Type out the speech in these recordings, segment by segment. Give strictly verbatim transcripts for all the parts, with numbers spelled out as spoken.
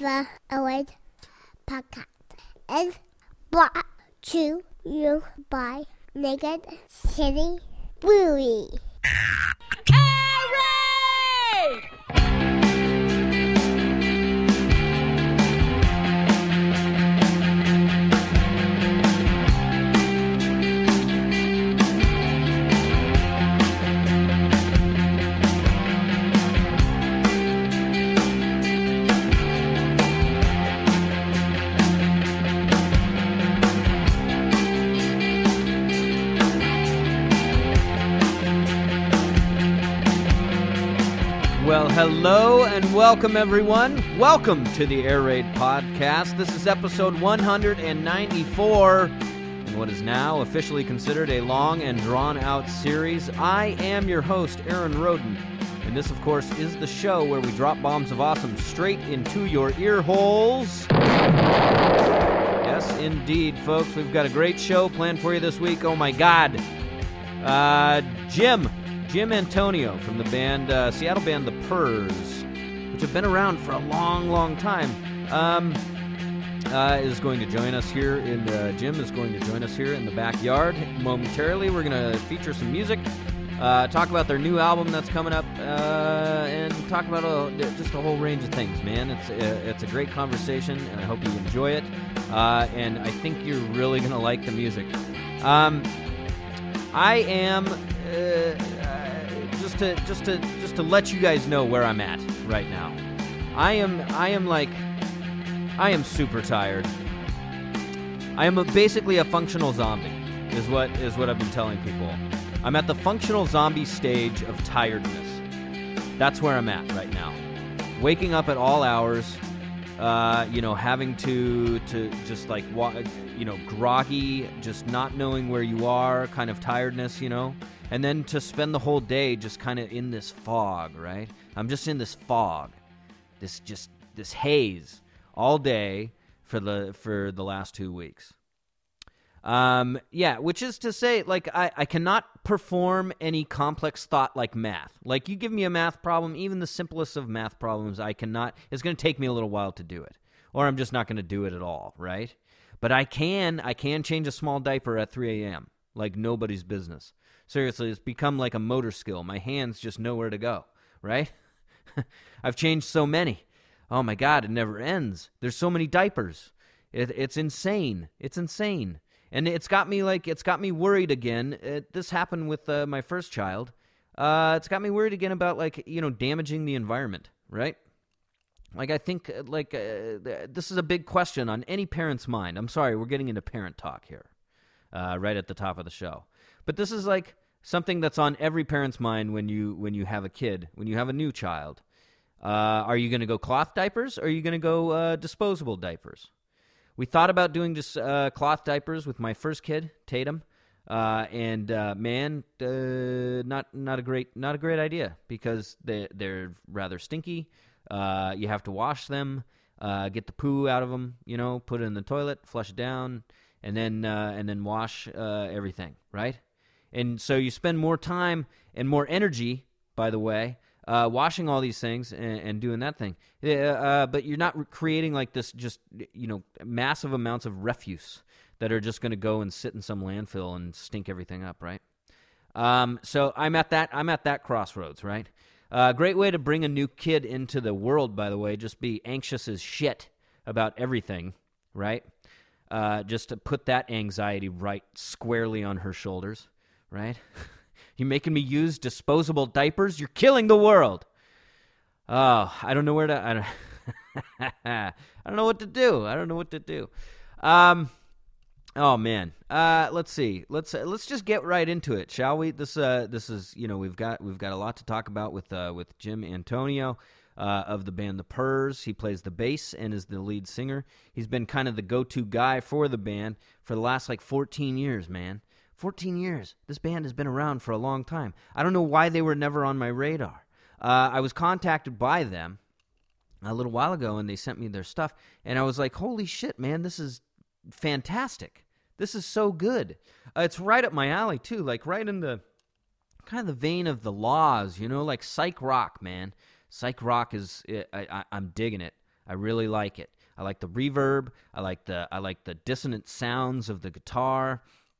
the Airraid Podcast is brought to you by Naked City Brewery. Airraid! Well, hello and welcome, everyone. Welcome to the Airraid Podcast. This is episode one hundred ninety-four, in what is now officially considered a long and drawn-out series. I am your host, Aaron Roden, and this, of course, is the show where we drop bombs of awesome straight into your ear holes. Yes, indeed, folks. We've got a great show planned for you this week. Oh, my God. Uh, Jim. Jim Antonio from the band, uh, Seattle band The Purrs, which have been around for a long, long time, um, uh, is going to join us here in, uh, Jim is going to join us here in the backyard momentarily. We're going to feature some music, uh, talk about their new album that's coming up, uh, and talk about a, just a whole range of things, man. It's a, it's a great conversation, and I hope you enjoy it, uh, and I think you're really going to like the music. Um, I am... Uh, Just to just to just to let you guys know where I'm at right now. I am I am like I am super tired. I am a, basically a functional zombie. Is what is what I've been telling people. I'm at the functional zombie stage of tiredness. That's where I'm at right now. Waking up at all hours, uh, you know, having to to just like you know, groggy, just not knowing where you are, kind of tiredness, you know. And then to spend the whole day just kind of in this fog, right? I'm just in this fog, this just this haze all day for the for the last two weeks. Um, yeah, which is to say, like I, I cannot perform any complex thought like math. Like you give me a math problem, even the simplest of math problems, I cannot. It's going to take me a little while to do it, or I'm just not going to do it at all, right? But I can I can change a small diaper at three a.m. like nobody's business. Seriously, it's become like a motor skill. My hands just know where to go, right? I've changed so many. Oh, my God, it never ends. There's so many diapers. It, it's insane. It's insane. And it's got me like, it's got me worried again. It, this happened with uh, my first child. Uh, it's got me worried again about, like, you know, damaging the environment, right? Like, I think, like, uh, this is a big question on any parent's mind. I'm sorry, we're getting into parent talk here, uh, right at the top of the show. But this is like something that's on every parent's mind when you when you have a kid, when you have a new child. Uh, are you going to go cloth diapers, or are you going to go uh, disposable diapers? We thought about doing just uh, cloth diapers with my first kid, Tatum, uh, and uh, man, uh, not not a great not a great idea because they they're rather stinky. Uh, you have to wash them, uh, get the poo out of them, you know, put it in the toilet, flush it down, and then uh, and then wash uh, everything, right? And so you spend more time and more energy, by the way, uh, washing all these things and, and doing that thing. Uh, but you're not creating like this just, you know, massive amounts of refuse that are just going to go and sit in some landfill and stink everything up, right? Um, so I'm at that I'm at that crossroads, right? Uh, great way to bring a new kid into the world, by the way. Just be anxious as shit about everything, right? Uh, just to put that anxiety right squarely on her shoulders. Right? You're making me use disposable diapers? You're killing the world. Oh, I don't know where to... I don't, I don't know what to do. I don't know what to do. Um, oh, man. Uh, let's see. Let's uh, let's just get right into it, shall we? This uh this is, you know, we've got we've got a lot to talk about with uh, with Jim Antonio uh, of the band The Purrs. He plays the bass and is the lead singer. He's been kind of the go-to guy for the band for the last, like, fourteen years, man. fourteen years. This band has been around for a long time. I don't know why they were never on my radar. Uh, I was contacted by them a little while ago, and they sent me their stuff, and I was like, holy shit, man, this is fantastic. This is so good. Uh, it's right up my alley, too, like right in the kind of the vein of the Laws, you know, like psych rock, man. Psych rock is, I, I, I'm digging it. I really like it. I like the reverb. I like the I like the dissonant sounds of the guitar.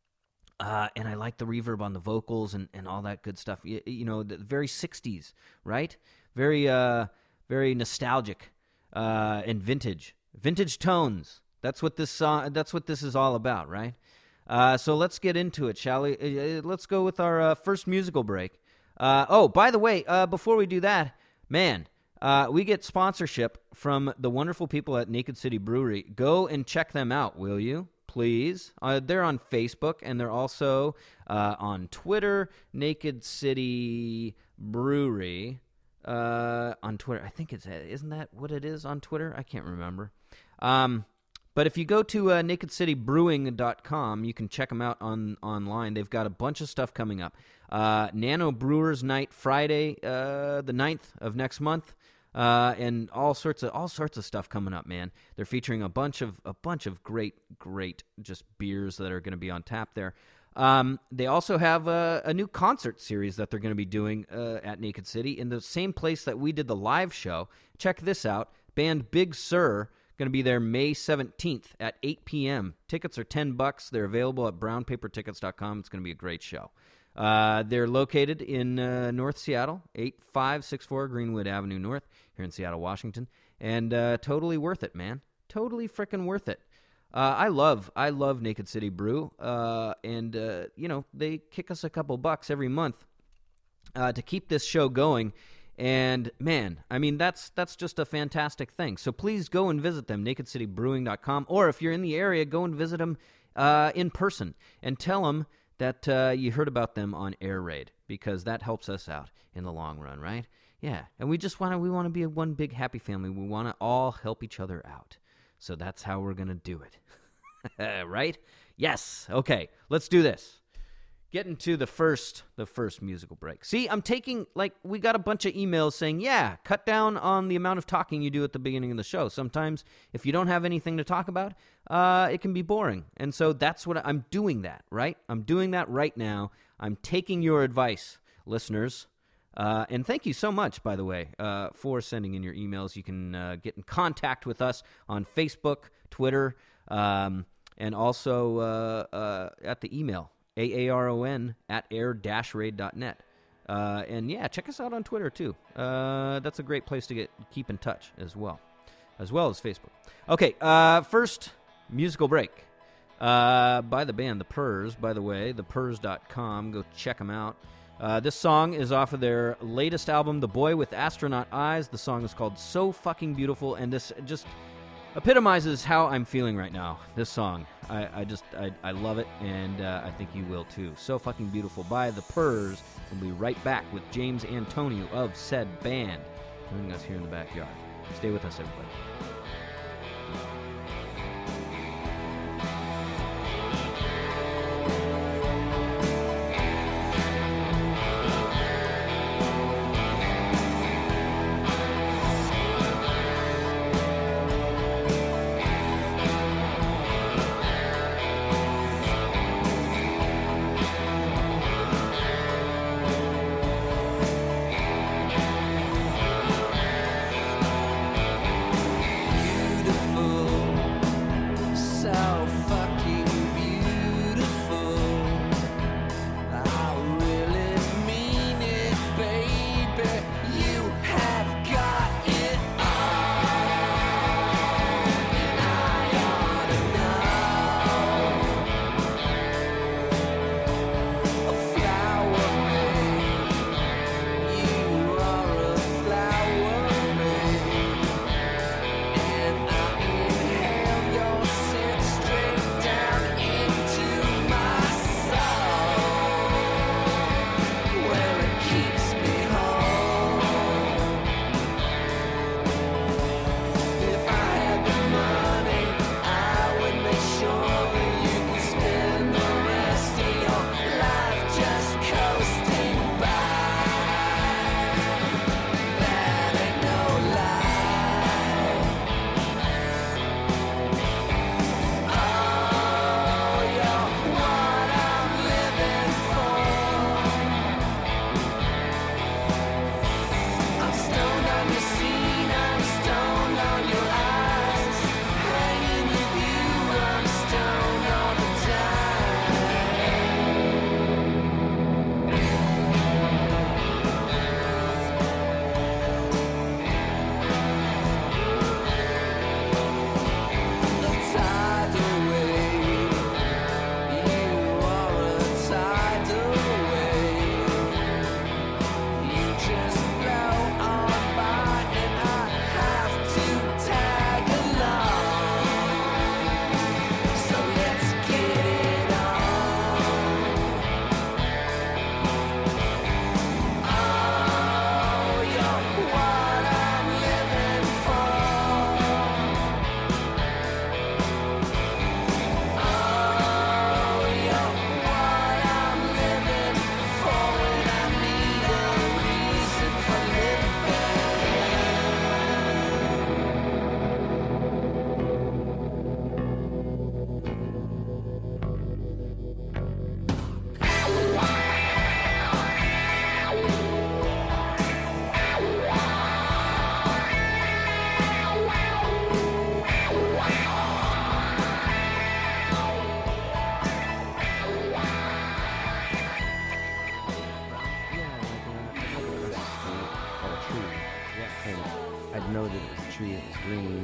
Uh, and I like the reverb on the vocals and, and all that good stuff. You, you know, the very sixties, right? Very uh, very nostalgic uh, and vintage, vintage tones. That's what this song. That's what this is all about, right? Uh, so let's get into it, shall we? Uh, let's go with our uh, first musical break. Uh, oh, by the way, uh, before we do that, man, uh, we get sponsorship from the wonderful people at Naked City Brewery. Go and check them out, will you? Please. Uh, they're on Facebook, and they're also uh, on Twitter, Naked City Brewery. Uh, on Twitter, I think it's, isn't that what it is on Twitter? I can't remember. Um, but if you go to uh, naked city brewing dot com, you can check them out on online. They've got a bunch of stuff coming up. Uh, Nano Brewers Night Friday, uh, the ninth of next month. Uh, and all sorts of all sorts of stuff coming up, man. They're featuring a bunch of a bunch of great, great just beers that are going to be on tap there. Um, they also have a, a new concert series that they're going to be doing uh, at Naked City in the same place that we did the live show. Check this out: band Big Sur going to be there May seventeenth at eight p.m. Tickets are ten bucks. They're available at brown paper tickets dot com. It's going to be a great show. Uh, they're located in uh, North Seattle, eight five six four Greenwood Avenue North, here in Seattle, Washington, and uh, totally worth it, man. Totally freaking worth it. Uh, I love, I love Naked City Brew, uh, and uh, you know they kick us a couple bucks every month uh, to keep this show going. And man, I mean that's that's just a fantastic thing. So please go and visit them, naked city brewing dot com, or if you're in the area, go and visit them uh, in person and tell them that uh, you heard about them on Air Raid, because that helps us out in the long run, right? Yeah, and we just want to we want to be a one big happy family. We want to all help each other out. So that's how we're going to do it. Right? Yes. Okay, let's do this. Getting to the first the first musical break. See, I'm taking, like, we got a bunch of emails saying, yeah, cut down on the amount of talking you do at the beginning of the show. Sometimes if you don't have anything to talk about, uh, it can be boring. And so that's what I'm doing that, right? I'm doing that right now. I'm taking your advice, listeners. Uh, and thank you so much, by the way, uh, for sending in your emails. You can uh, get in contact with us on Facebook, Twitter, um, and also uh, uh, at the email. A A R O N at air dash raid dot net. Uh, and yeah, check us out on Twitter too. Uh, that's a great place to get keep in touch as well, as well as Facebook. Okay, uh, first musical break uh, by the band The Purrs, by the way, the purrs dot com. Go check them out. Uh, this song is off of their latest album, The Boy with Astronaut Eyes. The song is called So Fucking Beautiful, and this just epitomizes how I'm feeling right now. This song, I, I just, I, I love it, and uh, I think you will too. So Fucking Beautiful by The Purrs. We'll be right back with James Antonio of said band, joining us here in the backyard. Stay with us, everybody.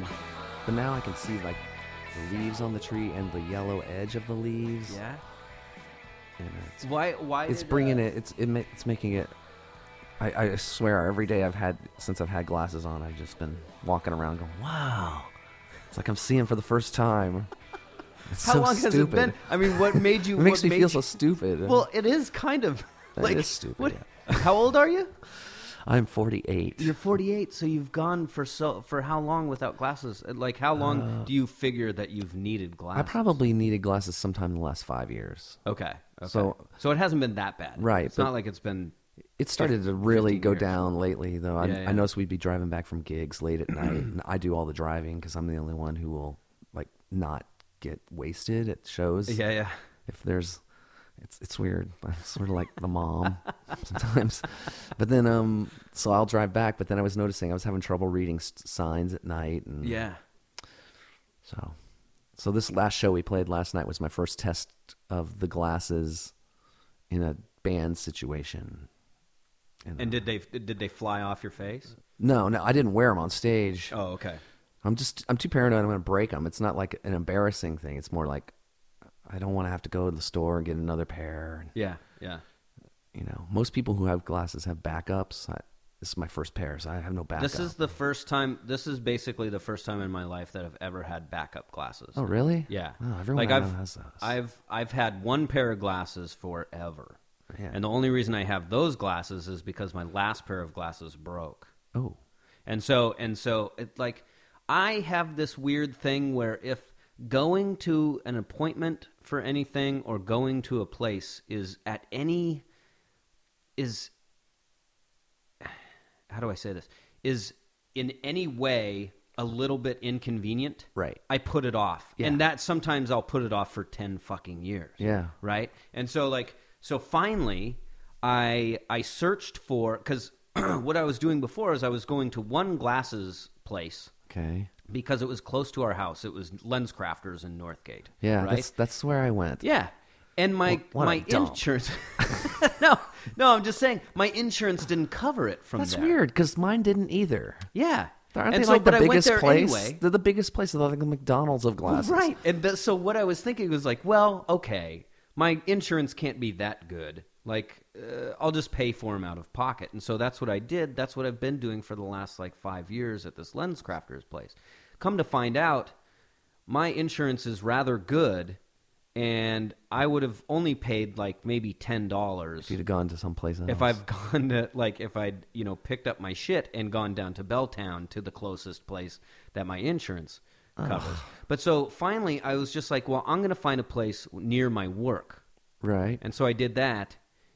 li- but now I can see like the leaves on the tree and the yellow edge of the leaves. Yeah. And it's Why? Why? it's did, bringing uh, it. It's it ma- it's making it. I, I swear, every day I've had since I've had glasses on, I've just been walking around going, "Wow!" It's like I'm seeing for the first time. It's How so long stupid. has it been? I mean, what made you? It makes what me made feel you- so stupid. Well, it is kind of It like is stupid, what- yeah. How old are you? I'm forty-eight. You're forty-eight, so you've gone for so for how long without glasses? Like, how long Uh, do you figure that you've needed glasses? I probably needed glasses sometime in the last five years. Okay. Okay. So- so it hasn't been that bad, Right, It's but- not like it's been. It started to fifteen really go years. down lately, though. I, Yeah, yeah. I noticed we'd be driving back from gigs late at night, and I do all the driving because I'm the only one who will like not get wasted at shows. Yeah, yeah. If there's, it's it's weird. I'm sort of like the mom sometimes. But then, um, so I'll drive back. But then I was noticing I was having trouble reading s- signs at night, and Yeah. So, so this last show we played last night was my first test of the glasses in a band situation. And did they did they fly off your face? No, no, I didn't wear them on stage. Oh, okay. I'm just, I'm too paranoid. I'm going to break them. It's not like an embarrassing thing. It's more like I don't want to have to go to the store and get another pair. Yeah, yeah. You know, most people who have glasses have backups. I, this is my first pair, so I have no backup. This is the first time. This is basically the first time in my life that I've ever had backup glasses. Oh, really? Yeah. Oh, everyone like I I've know has those. I've I've had one pair of glasses forever, Yeah. and the only reason I have those glasses is because my last pair of glasses broke. Oh, And so and so it like I have this weird thing where if going to an appointment for anything or going to a place is at any is how do I say this? Is in any way a little bit inconvenient. Right. I put it off. Yeah. And that sometimes I'll put it off for ten fucking years. Yeah. Right? And so like so finally I I searched for cuz what I was doing before is I was going to one glasses place okay. because it was close to our house. It was Lens Crafters in Northgate. Yeah, right? that's that's where I went. Yeah. And my What- what a my dump. insurance No, no, I'm just saying my insurance didn't cover it from That's there. weird because mine didn't either. Yeah. Aren't and they so, like the but I went biggest there place? anyway. They're the biggest place. They're like the McDonald's of glasses. Right. And th- so what I was thinking was like, well, okay, my insurance can't be that good. Like, uh, I'll just pay for them out of pocket. And so that's what I did. That's what I've been doing for the last like five years at this Lens Crafters place. Come to find out, my insurance is rather good, and I would have only paid like maybe ten dollars If you'd have gone to some place else. if I've gone to, like, if I'd, you know, picked up my shit and gone down to Belltown to the closest place that my insurance covers. But so finally I was just like, well, I'm going to find a place near my work. Right. And so I did that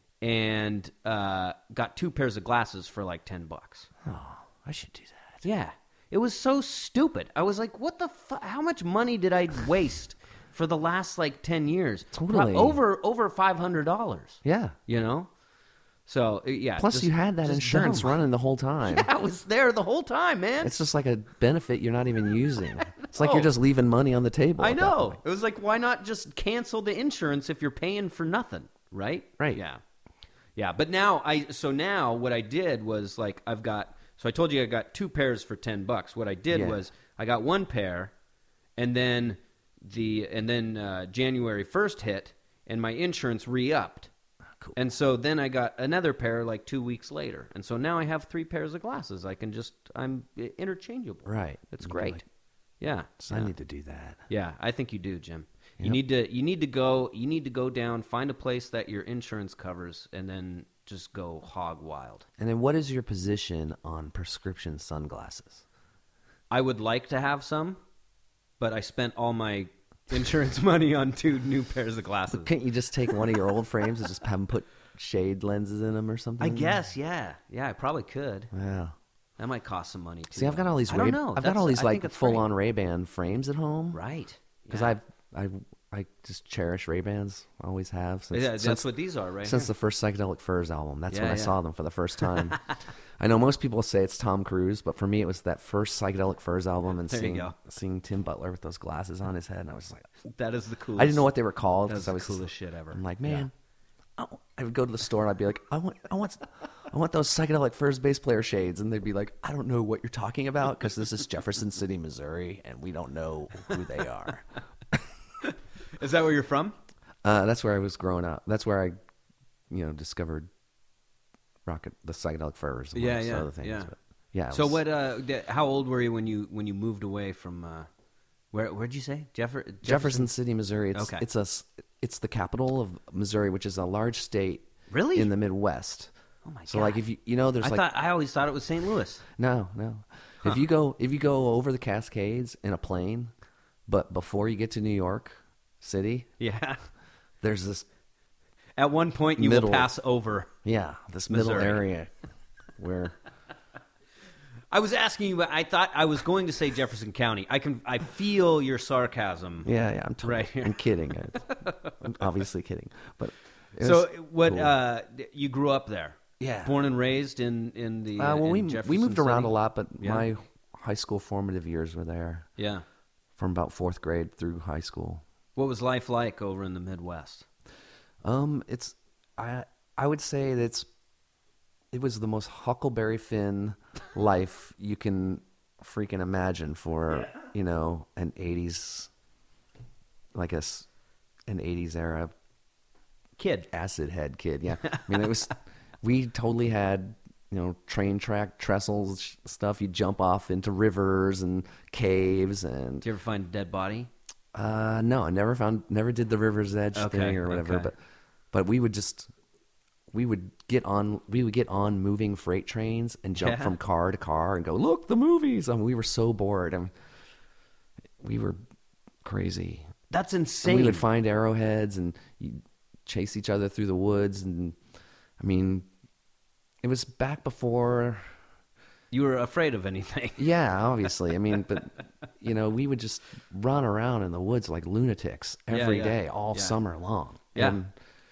and uh, got two pairs of glasses for like ten bucks. Oh, I should do that. Yeah. It was so stupid. I was like, what the fuck? How much money did I waste for the last like ten years? Totally. Pro- Over, over five hundred dollars. Yeah. You know? So, uh, yeah. Plus, just- you had that just insurance dumb. running the whole time. Yeah, I was there the whole time, man. It's just like a benefit you're not even using. It's like you're know. just leaving money on the table. I at that know. point. It was like, why not just cancel the insurance if you're paying for nothing, right? Right. Yeah. Yeah, but now I so now what I did was like I've got so I told you I got two pairs for ten bucks. What I did Yeah. was I got one pair, and then the and then uh, January first hit, and my insurance re-upped. Cool. And so then I got another pair like two weeks later, and so now I have three pairs of glasses. I can just I'm interchangeable. Right. It's You great. like- yeah. So yeah. I need to do that. Yeah, I think you do, Jim. You Yep. need to you need to go you need to go down, find a place that your insurance covers, and then just go hog wild. And then what is your position on prescription sunglasses? I would like to have some, but I spent all my insurance money on two new pairs of glasses. Can't you just take one of your old frames and just have them put shade lenses in them or something? I guess, yeah. Yeah, I probably could. Yeah. That might cost some money too. See, I've got all these. I don't Ray- know. I've got That's- all these I think like it's full-on great. Ray-Ban frames at home. Right. Because Yeah. I've I I just cherish Ray-Bans. Always have. Since, Yeah, that's since, what these are, right? since here. the first Psychedelic Furs album. That's Yeah, when I yeah. saw them for the first time. I know most people say it's Tom Cruise, but for me it was that first Psychedelic Furs album and There you seeing go. seeing Tim Butler with those glasses on his head, and I was like, That is the coolest. I didn't know what they were called That's because I the was coolest shit ever. I'm like, Yeah. man, I, I would go to the store and I'd be like, I want, I want, I want those psychedelic first base player shades. And they'd be like, I don't know what you're talking about because this is Jefferson City, Missouri, and we don't know who they are. Is that where you're from? Uh, that's where I was growing up. That's where I, you know, discovered rocket, the psychedelic furs. And Yeah, yeah, other things. yeah. But yeah. it So was- what? Uh, d- how old were you when you when you moved away from? Uh, where Where'd you say Jeffer- Jefferson? Jefferson City, Missouri. It's, Okay. It's a. s- It's the capital of Missouri, which is a large state. Really? In the Midwest. Oh my god! So like if you you know there's I like thought I always thought it was Saint Louis. no no if you go if you go over the Cascades in a plane, but before you get to New York City, Yeah. there's this At one point, you Middle. will pass over. yeah this middle Missouri. area where I was asking you, but I thought I was going to say Jefferson County. I can, I feel your sarcasm. yeah yeah I'm totally, Right here. I'm kidding I'm obviously kidding but it So, was what? cool. Uh, you grew up there? Yeah. Born and raised in in the. uh, well in we we Jefferson moved around City? a lot, but Yeah. my high school formative years were there Yeah. from about fourth grade through high school. What was life like over in the Midwest? Um, it's I I would say that it's it was the most Huckleberry Finn life you can freaking imagine for you know an eighties like a s- an eighties era Kid. acid head kid. Yeah, I mean it was we totally had you know train track trestles sh- stuff. You jump off into rivers and caves and Did you ever find a dead body? uh, no, I never found, never did the River's Edge Okay, thing or whatever. okay. But, but we would just, we would get on, we would get on moving freight trains and jump Yeah. from car to car and go, look, the movies. I mean, we were so bored. I mean, we were crazy. That's And insane. we would find arrowheads and you chase each other through the woods. And I mean, it was back before. You were afraid of anything. Yeah, obviously. I mean, but you know, we would just run around in the woods like lunatics every yeah. day, all Yeah. summer long. Yeah. And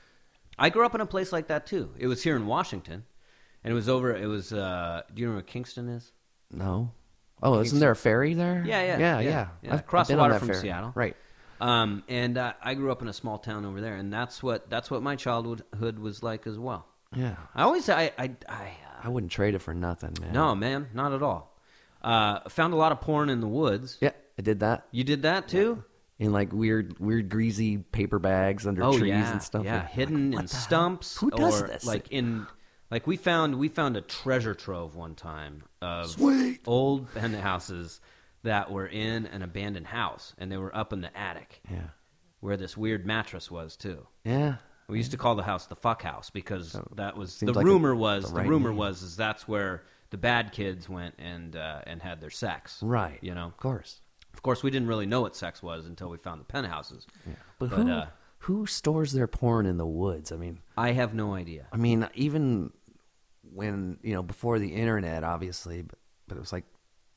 I grew up in a place like that too. It was here in Washington, and it was over. It was. Uh, do you know where Kingston is? no. Oh, isn't there a ferry there? Yeah, yeah, yeah, yeah. yeah. Yeah, I've- across I've been the on water that from ferry. Seattle. Right. Um, and uh, I grew up in a small town over there, and that's what that's what my childhood was like as well. Yeah. I always, I, I, I I wouldn't trade it for nothing, man. no, man, not at all. Uh, found a lot of porn in the woods. Yeah, I did that You did that too? in like weird, weird, greasy paper bags under Oh trees yeah, and stuff. yeah, like, hidden like, what in the hell? stumps. Who does or this? Like in, like we found we found a treasure trove one time of Sweet. old penthouses that were in an abandoned house, and they were up in the attic Yeah. where this weird mattress was too. Yeah. We used to call the house the fuck house because that was seems the like a- rumor was the the right rumor name. was is that's where the bad kids went and uh, and had their sex. Right. You know. Of course. Of course, we didn't really know what sex was until we found the penthouses. Yeah. But, But, who uh, who stores their porn in the woods? I mean, I have no idea. I mean, even when you know before the internet, obviously, but but it was like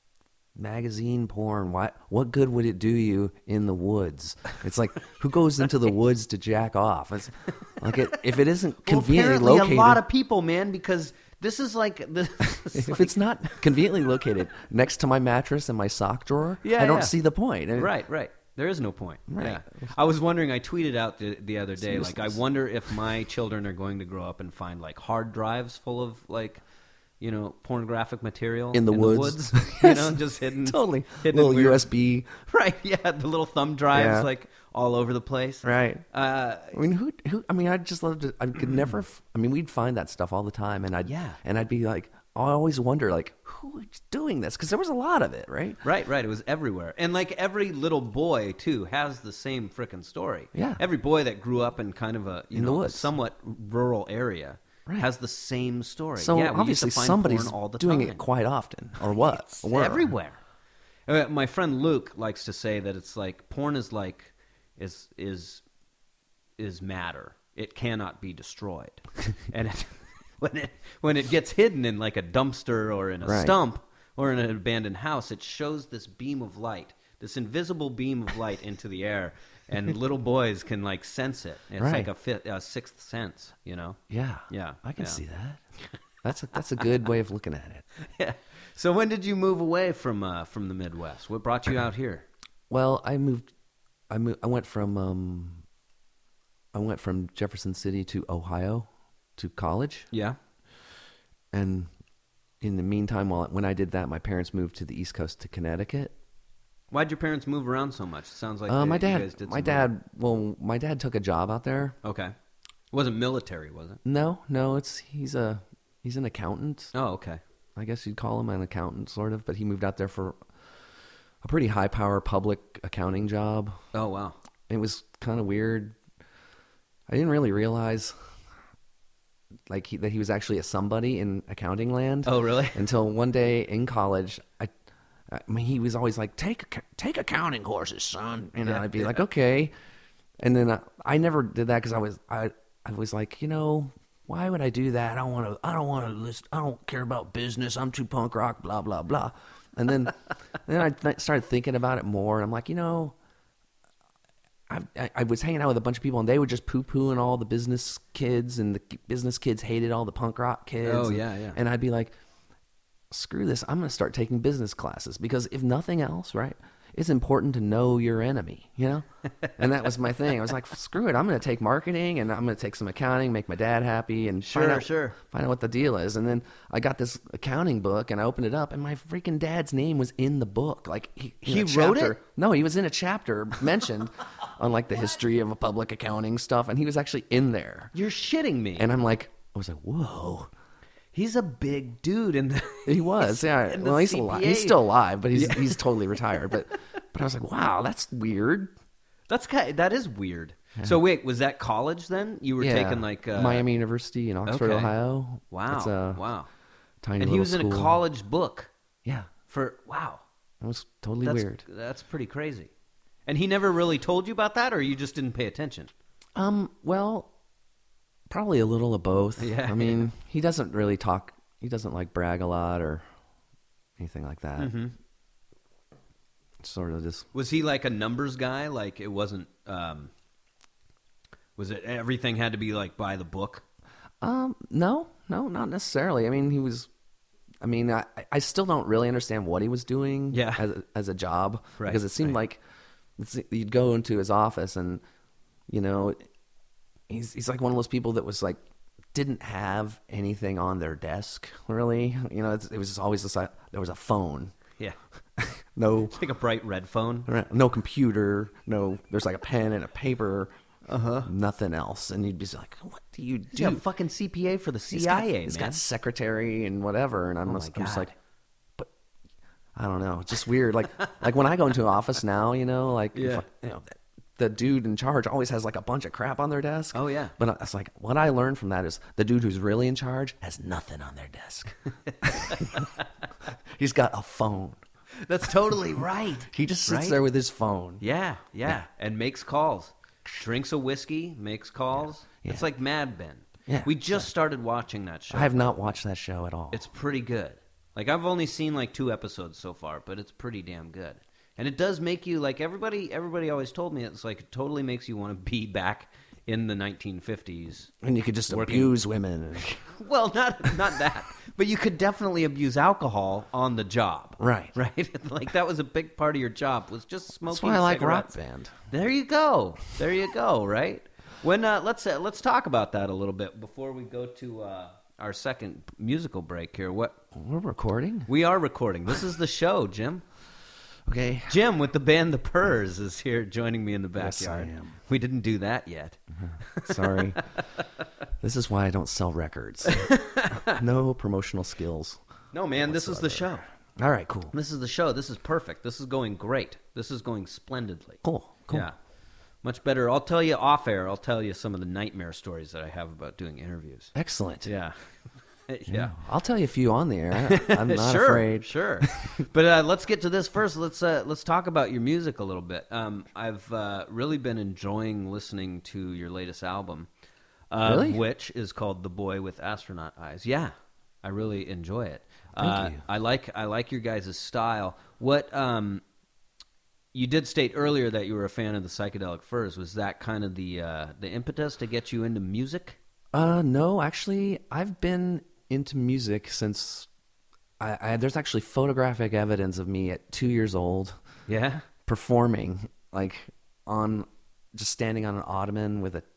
magazine porn. What what good would it do you in the woods? It's like who goes into the woods to jack off? It's like it, if it isn't conveniently well, apparently located. a lot of people, man, because this is like this. is if like- it's not conveniently located next to my mattress and my sock drawer, Yeah, I don't yeah. see the point. I mean, right, right. There is no point. Right. Yeah. I was wondering. I tweeted out the, the other day, It's like, I useless. wonder if my children are going to grow up and find like hard drives full of like, you know, pornographic material In the woods. you know, just hidden, Totally. hidden Little in weird- U S B. Right. Yeah. The little thumb drives, Yeah. like all over the place. Right. Uh, I mean, who? Who? I mean, I'd just love to. I could never. f- I mean, we'd find that stuff all the time, and I'd. Yeah. And I'd be like, I always wonder, like, who is doing this? Because there was a lot of it, right? Right, right. It was everywhere. And like every little boy too has the same frickin' story. Yeah. Every boy that grew up in kind of a you In the know woods. somewhat rural area Right. has the same story. So yeah, we obviously used to find somebody's porn all the doing time. it quite often, or what? It's Or were. everywhere. Uh, my friend Luke likes to say that it's like porn is like is is is matter. It cannot be destroyed, and it, when it when it gets hidden in like a dumpster or in a Right. stump or in an abandoned house, it shows this beam of light, this invisible beam of light into the air, and little boys can like sense it. It's Right. like a, fifth, a sixth sense, you know. Yeah. Yeah, I can yeah. see that. That's a, that's a good way of looking at it. Yeah. So when did you move away from uh, from the Midwest? What brought you out here? Well, I moved. I moved. I went from. Um, I went from Jefferson City to Ohio, to college, Yeah. And in the meantime, while when I did that, my parents moved to the East Coast to Connecticut. Why'd your parents move around so much? It sounds like Uh, they, my you dad, guys did my some dad, well, my dad took a job out there. Okay. It wasn't military, was it? No, no, it's he's a he's an accountant. Oh, okay. I guess you'd call him an accountant, sort of. But he moved out there for a pretty high power public accounting job. Oh, wow. It was kind of weird. I didn't really realize like he, that he was actually a somebody in accounting land. Oh, really? Until one day in college, I, I mean, he was always like, "Take take accounting courses, son." You know, Yeah, I'd be yeah. like, "Okay," and then I, I never did that because I was I I was like, you know, why would I do that? I don't want to. I don't want to list. I don't care about business. I'm too punk rock. Blah blah blah. And then then I th- started thinking about it more, and I'm like, you know. I, I, I was hanging out with a bunch of people, and they were just poo-pooing all the business kids, and the business kids hated all the punk rock kids. Oh, and, yeah, yeah. And I'd be like, screw this. I'm going to start taking business classes because if nothing else, right, it's important to know your enemy, you know? And that was my thing. I was like, screw it. I'm going to take marketing, and I'm going to take some accounting, make my dad happy, and Sure, find out, sure. find out what the deal is. And then I got this accounting book, and I opened it up, and my freaking dad's name was in the book. Like he, in He a wrote chapter. it? No, he was in a chapter mentioned on like the history of a public accounting stuff, and he was actually in there. You're shitting me. And I'm like, I was like, whoa. He's a big dude in the He was, yeah. in the Well, he's C P A. alive. He's still alive, but he's he's totally retired. But but I was like, wow, that's weird. That's kind that is weird. So wait, was that college then? You were Yeah. taking like uh, Miami University in Oxford, okay. Ohio. Wow. It's a wow. tiny And he little was in a school. college book Yeah, for wow. it was totally That's weird. that's pretty crazy. And he never really told you about that, or you just didn't pay attention? Um, well, probably a little of both. Yeah, I mean, he doesn't really talk. He doesn't like brag a lot or anything like that. Mm-hmm. Sort of just. Was he like a numbers guy? Like it wasn't. Um, was it everything had to be like by the book? Um, no, no, not necessarily. I mean, he was. I mean, I, I still don't really understand what he was doing. Yeah. As a, as a job, Right, because it seemed right. like it's, you'd go into his office and, you know, he's he's like one of those people that was like didn't have anything on their desk really. You know, it's, it was just always just like there was a phone. Yeah, No, like a bright red phone. no computer. No, there's like a pen and a paper. Uh huh. Nothing else, and you'd be like, "What do you He's do?" got a fucking C P A for the He's C I A, got, man. He's got secretary and whatever, and I'm, Oh just, my I'm just God. like, but I don't know, it's just weird. Like, like when I go into an office now, you know, like, if Yeah. I- you know, the dude in charge always has like a bunch of crap on their desk. Oh, yeah. But it's like what I learned from that is the dude who's really in charge has nothing on their desk. He's got a phone. That's totally right. He just sits Right? there with his phone. Yeah, yeah, and makes calls. Drinks a whiskey, makes calls. Yeah. It's like Mad Men. Yeah, We just started watching that show. I have not watched that show at all. It's pretty good. Like I've only seen like two episodes so far, but it's pretty damn good. And it does make you like everybody everybody always told me it's like it totally makes you want to be back in the nineteen fifties. and you could just working- abuse women. Well, not not that, but you could definitely abuse alcohol on the job. Right. Right? Like that was a big part of your job was just smoking That's why I like Rock cigarettes. Band. There you go. There you go. Right. When uh, let's uh, let's talk about that a little bit before we go to uh, our second musical break here. What We're recording? we are recording. This is the show, Jim. Okay. Jim with the band The Purrs is here joining me in the Yes, I backyard. am. We didn't do that yet. Sorry. This is why I don't sell records. No promotional skills. No, man, this is the show. All right, cool. This is the show. This is perfect. This is going great. This is going splendidly. Cool. Cool. Yeah. Much better. I'll tell you off air. I'll tell you some of the nightmare stories that I have about doing interviews. Excellent. Yeah. yeah. I'll tell you a few on the air. I'm not sure, afraid. Sure. But uh, let's get to this first. Let's uh, let's talk about your music a little bit. Um, I've uh, really been enjoying listening to your latest album, uh, Really? which is called "The Boy with Astronaut Eyes." Yeah, I really enjoy it. Thank uh, you. I like I like your guys' style. What um, you did state earlier that you were a fan of the Psychedelic Furs. Was that kind of the uh, the impetus to get you into music? Uh, no, actually, I've been into music since I, I there's actually photographic evidence of me at two years old Yeah. performing, like on just standing on an ottoman with a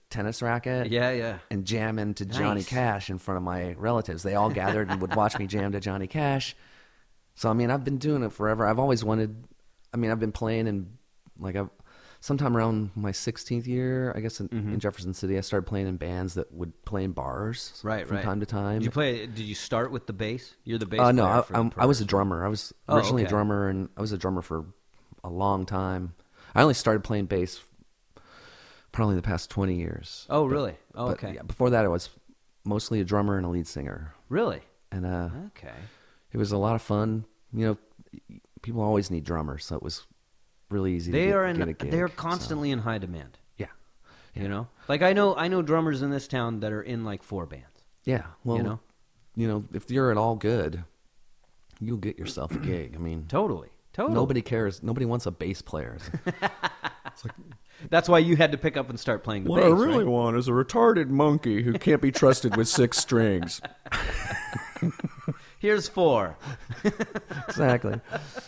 tennis racket. Yeah, yeah. And jamming to Johnny Nice. Cash in front of my relatives. They all gathered and would watch me jam to Johnny Cash. So I mean, I've been doing it forever. I've always wanted. I mean, I've been playing in like I've. Sometime around my sixteenth year, I guess in, Mm-hmm. in Jefferson City, I started playing in bands that would play in bars Right, from right. time to time. Did you play? Did you start with the bass? You're the bass. Uh, no, player I, for I'm, the I was a Purrs. drummer. I was Oh, originally okay. a drummer, and I was a drummer for a long time. I only started playing bass probably the past twenty years. Oh, really? Oh, But, okay. yeah, before that, I was mostly a drummer and a lead singer, Really? and uh, Okay. it was a lot of fun. You know, people always need drummers, so it was really easy. They to get, are in. get a gig, They are so, constantly in high demand. yeah, You know, like I know, I know drummers in this town that are in like four bands. yeah. Well, You know? you know, if you're at all good, you'll get yourself a gig. I mean, Totally. Totally. nobody cares. Nobody wants a bass player. That's why you had to pick up and start playing the What bass. I really right? want is a retarded monkey who can't be trusted with six strings. Here's four. Exactly.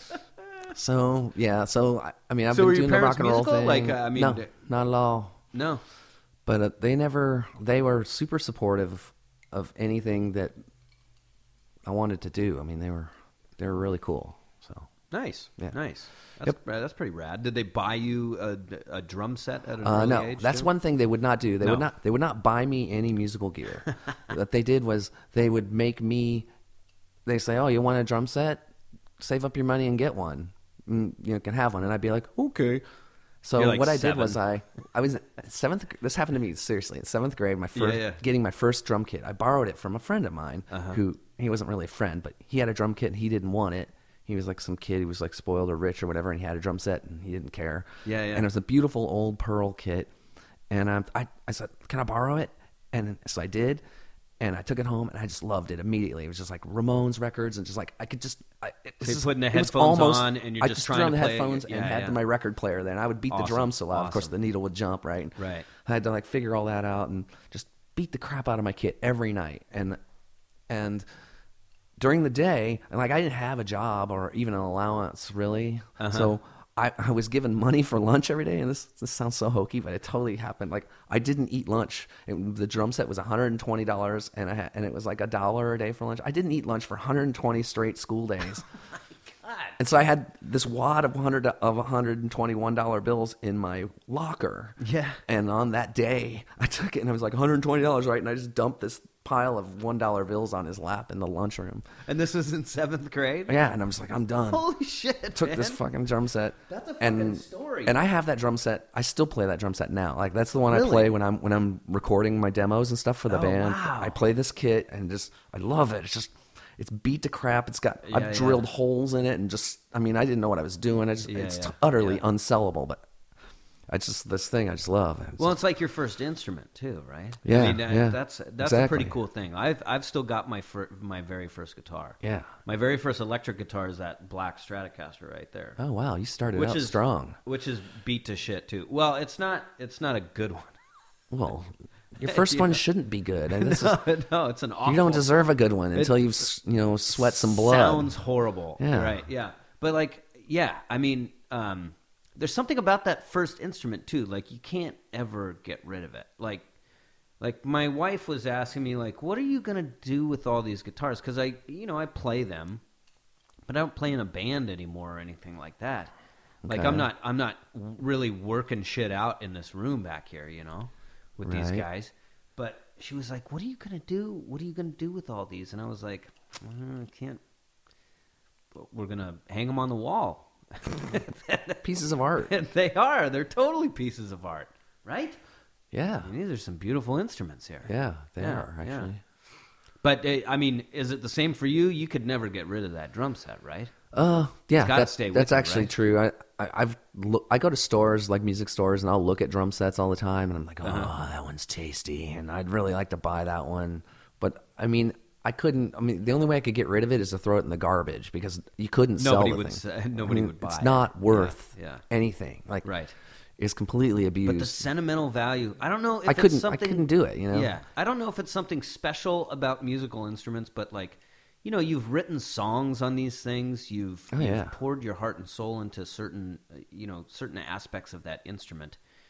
So yeah, so I, I mean, I've So were been your doing the parents rock and roll musical? thing. Like, uh, I mean, no, d- not at all. No. But uh, they never. They were super supportive of anything that I wanted to do. I mean, they were they were really cool. So Nice. Yeah. Nice. That's Yep. uh, that's pretty rad. Did they buy you a, a drum set at an uh, early no, age? that's too? one thing they would not do. They No. would not. They would not buy me any musical gear. What they did was they would make me. They say, "Oh, you want a drum set? Save up your money and get one. And, you know, can have one." And I'd be like, "Okay." So You're like what I did seven. was I I was seventh. This happened to me seriously in seventh grade. My first Yeah, yeah. getting my first drum kit. I borrowed it from a friend of mine Uh-huh. who he wasn't really a friend, but he had a drum kit and he didn't want it. He was like some kid who was like spoiled or rich or whatever, and he had a drum set and he didn't care. Yeah, yeah. And it was a beautiful old Pearl kit, and um, I I said, "Can I borrow it?" And so I did. And I took it home, and I just loved it immediately. It was just like Ramones records, and just like I could just. I, it was So you're just- putting the it was headphones almost- on, and you're I just just trying put on to the play- headphones yeah, and had yeah. my record player. Then I would beat Awesome, the drums so loud. Of course, awesome. the needle would jump. Right. Right. I had to like figure all that out and just beat the crap out of my kit every night. And and during the day, and like I didn't have a job or even an allowance really, Uh-huh. so. I, I was given money for lunch every day, and this this sounds so hokey, but it totally happened. Like I didn't eat lunch. It, the drum set was one hundred twenty dollars, and I had, and it was like a dollar a day for lunch. I didn't eat lunch for one hundred twenty straight school days. And so I had this wad of one hundred of one hundred twenty-one dollar bills in my locker. Yeah. And on that day, I took it, and I was like one hundred twenty dollars, right? And I just dumped this pile of one dollar bills on his lap in the lunchroom. And this was in seventh grade? Yeah, and I was like, I'm done. Holy shit, Took man. this fucking drum set. That's a and, fucking story. And I have that drum set. I still play that drum set now. Like that's the one Really? I play when I'm when I'm recording my demos and stuff for the Oh, band. wow. I play this kit and just I love it. It's just it's beat to crap. It's got Yeah, I've yeah. drilled holes in it and just I mean I didn't know what I was doing. I just Yeah, it's yeah, utterly yeah. unsellable, but I just this thing I just love. It's- Well, it's like your first instrument too, right? Yeah, I mean, uh, yeah, that's that's a exactly. pretty cool thing. I've I've still got my fir- my very first guitar. Yeah. My very first electric guitar is that black Stratocaster right there. oh wow, you started which out is strong. Which is beat to shit too. Well, it's not it's not a good one. Well, your first one shouldn't be good. And this is, no, no, it's an awful. you don't deserve a good one until you've s- you know sweat some blood. Sounds horrible. Yeah. Right. Yeah. But like, yeah. I mean, um, there's something about that first instrument too. Like, you can't ever get rid of it. Like, like my wife was asking me, like, what are you gonna do with all these guitars? Because I, you know, I play them, but I don't play in a band anymore or anything like that. Like, Okay. I'm not, I'm not really working shit out in this room back here, you know, with these Right. guys. But she was like, "What are you gonna do? What are you gonna do with all these?" And I was like, "Uh, "I can't. We're gonna hang them on the wall." Pieces of art. And they are. They're totally pieces of art, right? Yeah. I mean, these are some beautiful instruments here. Yeah, they Yeah, are actually. yeah. But uh, I mean, is it the same for you? You could never get rid of that drum set, right? Uh, yeah, It's gotta that- stay with that's you, actually right? true. I, I I've look, I go to stores like music stores, and I'll look at drum sets all the time, and I'm like, oh, Uh-huh. that one's tasty, and I'd really like to buy that one. But I mean, I couldn't. I mean, the only way I could get rid of it is to throw it in the garbage because you couldn't Nobody sell the would thing. s- nobody I mean, would buy It's it. not worth Yeah, yeah. anything. Like, Right. It's completely abused. But the sentimental value, I don't know if I it's couldn't. I something. couldn't do it. You know. Yeah, I don't know if it's something special about musical instruments, but like, you know, you've written songs on these things. You've, Oh, you've yeah. poured your heart and soul into certain, uh, you know, certain aspects of that instrument,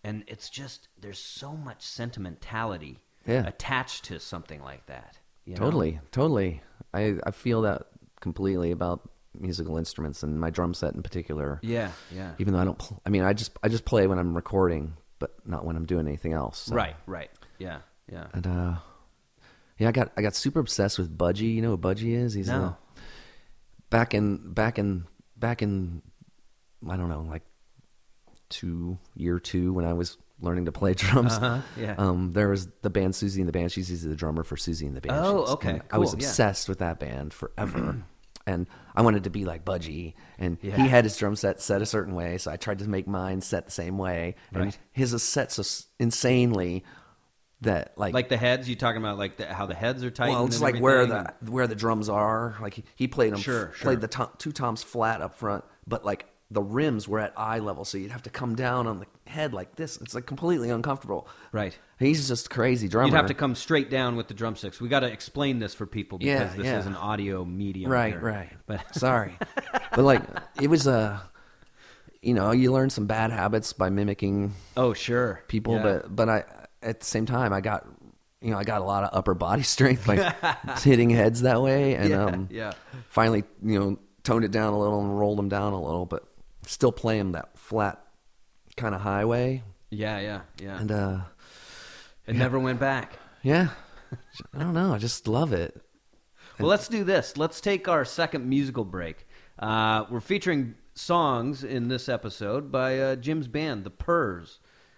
and it's just there's so much sentimentality Yeah. attached to something like that. You know? Totally, totally. I, I feel that completely about musical instruments and my drum set in particular. Yeah, yeah. Even though I don't, pl- I mean, I just I just play when I'm recording, but not when I'm doing anything else. So. Right, right. Yeah, yeah. And uh, yeah, I got I got super obsessed with Budgie. You know what Budgie is? He's No. uh, back in back in back in I don't know, like two year two when I was learning to play drums. Uh-huh, yeah. Um, there was the band Susie and the Banshees. He's the drummer for Susie and the Banshees. Oh, okay, And I was cool, yeah. obsessed with that band forever. And I wanted to be like Budgie, and Yeah. he had his drum set set a certain way, so I tried to make mine set the same way. And Right. his is set so s- insanely that like Like the heads, you talking about like the, how the heads are tightened? well, it's and like where everything? the where the drums are. Like he, he played them, Sure, f- sure. played the tom, two toms flat up front, but like the rims were at eye level, so you'd have to come down on the head like this. It's like completely uncomfortable. Right. He's just a crazy drummer. You'd have to come straight down with the drumsticks. We got to explain this for people because Yeah, this yeah. is an audio medium. Right, here. right. But Sorry, but like it was a, uh, you know, you learn some bad habits by mimicking oh, sure, people, Yeah. but but I at the same time I got, you know, I got a lot of upper body strength by hitting heads that way, and Yeah, um, yeah. finally, you know, toned it down a little and rolled them down a little, but still play them that flat kind of highway, yeah, yeah, yeah. and uh, it never went back. yeah, I don't know, I just love it. Well, let's do this. Let's take our second musical break. Uh, we're featuring songs in this episode by uh, Jim's band, The Purrs.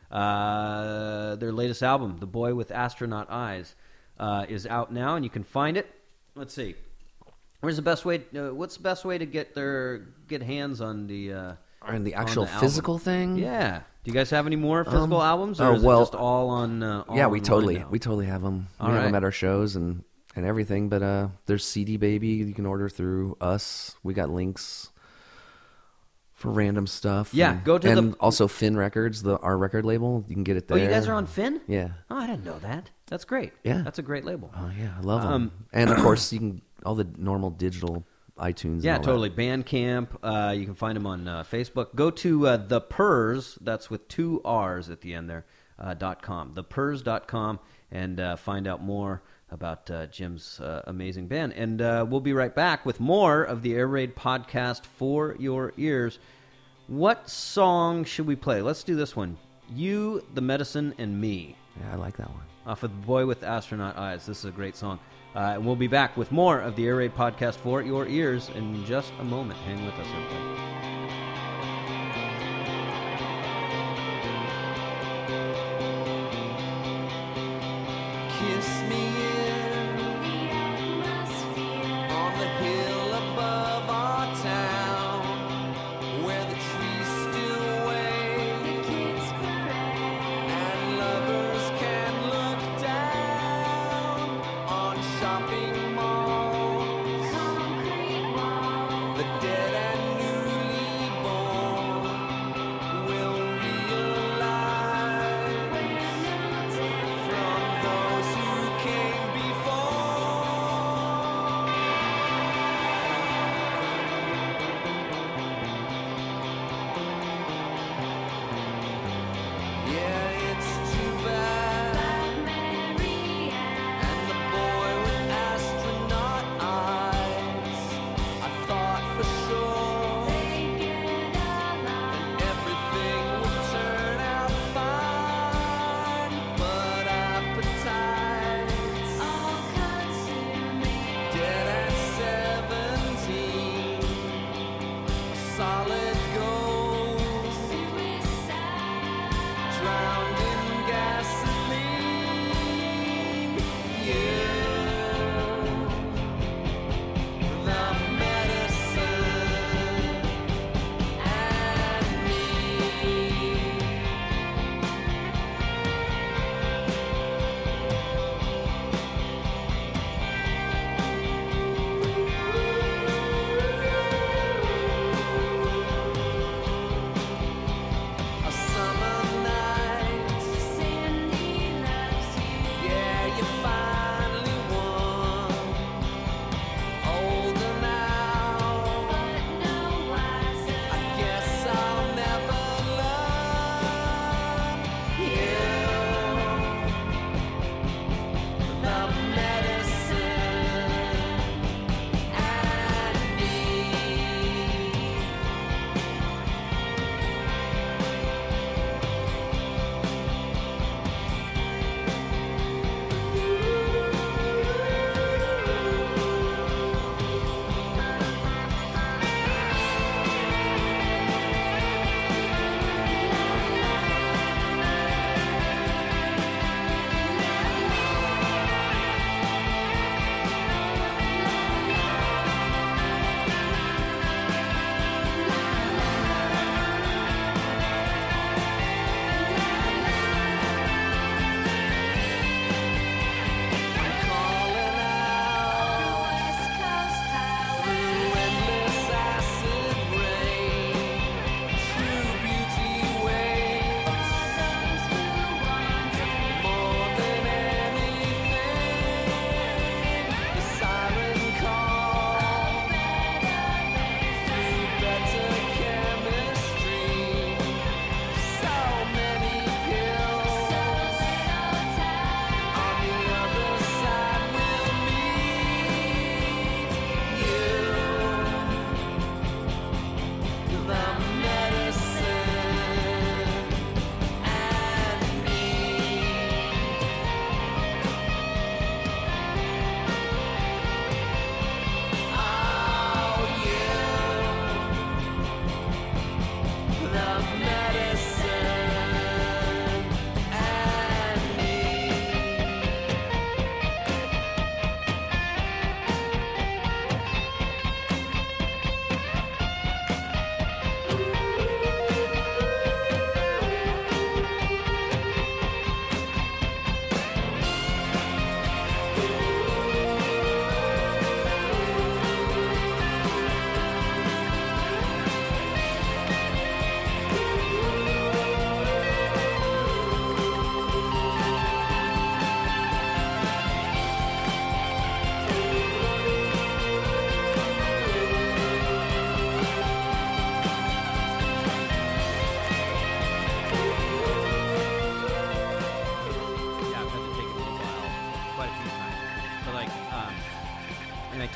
Uh, their latest album, The Boy with Astronaut Eyes, uh, is out now, and you can find it. Let's see. Where's the best way? Uh, what's the best way to get their get hands on the uh, And the on actual the album? physical thing, Yeah. Do you guys have any more physical Um, albums, or oh, is well, it just all on? Uh, all yeah, we online totally now? we totally have them. All we have right. them at our shows and and everything. But uh, there's C D Baby you can order through us. We got links for random stuff. Yeah, and, go to and the- also Finn Records, the our record label. You can get it Oh, there. you guys are on Finn? Yeah. Oh, I didn't know that. That's great. Yeah. That's a great label. Oh yeah, I love them. Um, and of course, you can all the normal digital iTunes. Yeah, and all totally. Bandcamp. Uh, you can find them on uh, Facebook. Go to uh, The Purrs, that's with two R's at the end there, uh, dot com. the purrs dot com, and uh, find out more about uh, Jim's uh, amazing band. And uh, we'll be right back with more of the Air Raid podcast for your ears. What song should we play? Let's do this one. You, the Medicine, and Me, that. Yeah, I like that one. off of The Boy with Astronaut Eyes. This is a great song. Uh, and we'll be back with more of the Air Raid podcast for your ears in just a moment. Hang with us, everybody. Kiss me in on the hill above our town, where the trees still wave and lovers can look down on shopping malls, the dead and newly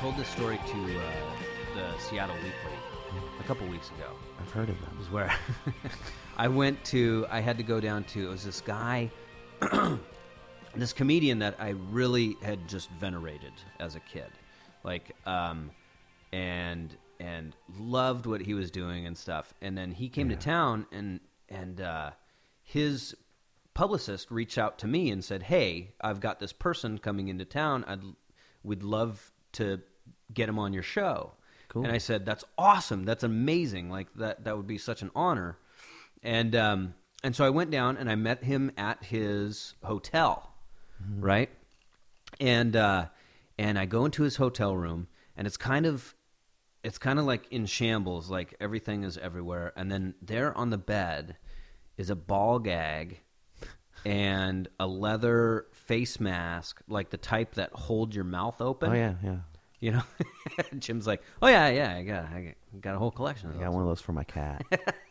told this story to uh, the Seattle Weekly a couple weeks ago. I've heard of It them. was where I went to, I had to go down to, it was this guy, this comedian that I really had just venerated as a kid. Like, um, and, and loved what he was doing and stuff. And then he came Yeah. to town and, and, uh, his publicist reached out to me and said, "Hey, I've got this person coming into town. I'd, we'd love to get him on your show." Cool. And I said, "That's awesome. That's amazing. Like that, that would be such an honor." And um, and so I went down and I met him at his hotel, Mm-hmm. right? And uh, and I go into his hotel room, and it's kind of it's kind of like in shambles. Like everything is everywhere. And then there on the bed is a ball gag and a leather face mask, like the type that hold your mouth open. Oh yeah, yeah. You know, Jim's like, "Oh yeah, yeah, I got, I got a whole collection of I those." got one of those for my cat.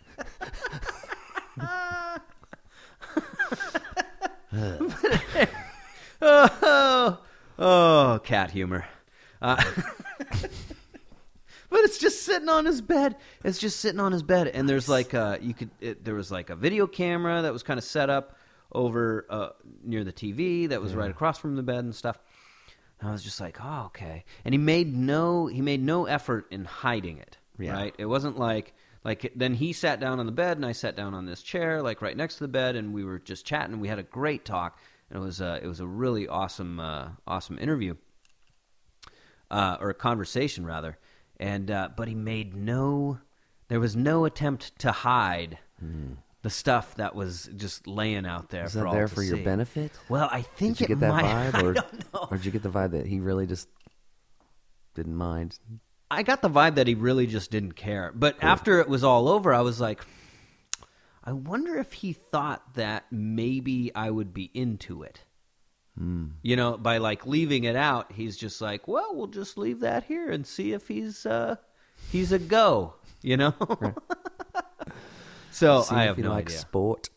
oh, oh, cat humor. Uh, but it's just sitting on his bed. It's just sitting on his bed, and there's like uh you could. It, there was like a video camera that was kind of set up over uh, near the T V that was right across from the bed and stuff. And I was just like, oh, okay. And he made no he made no effort in hiding it. Yeah. Right. It wasn't like like then he sat down on the bed and I sat down on this chair like right next to the bed, and we were just chatting. And we had a great talk. And it was uh, it was a really awesome uh, awesome interview uh, or a conversation rather. And uh, but he made no there was no attempt to hide the stuff that was just laying out there. Is for that all there to for your see. benefit? Well, I think Did you it get that might. vibe, or, I don't know. or did you get the vibe that he really just didn't mind? I got the vibe that he really just didn't care. But after it was all over, I was like, I wonder if he thought that maybe I would be into it. Hmm. You know, by like leaving it out, he's just like, well, we'll just leave that here and see if he's uh, he's a go. You know. So See I if have you no like idea. sport.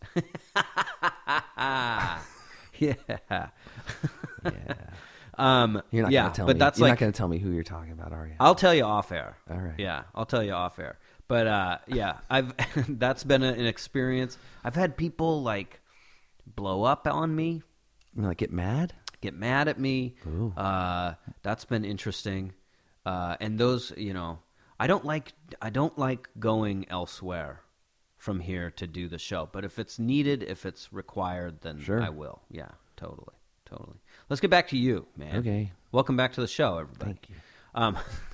Yeah. Yeah. Um, You're not yeah, gonna tell but me. that's You're like not going to tell me who you're talking about, are you? I'll tell you off air. All right. Yeah, I'll tell you off air. But uh, yeah, I've that's been a, an experience. I've had people like blow up on me, You like get mad? get mad at me. Ooh. Uh, that's been interesting. Uh, and those, you know, I don't like I don't like going elsewhere from here to do the show. But if it's needed, if it's required, then Sure. I will. Yeah, totally, totally. Let's get back to you, man. Okay. Welcome back to the show, everybody. Thank you. Um,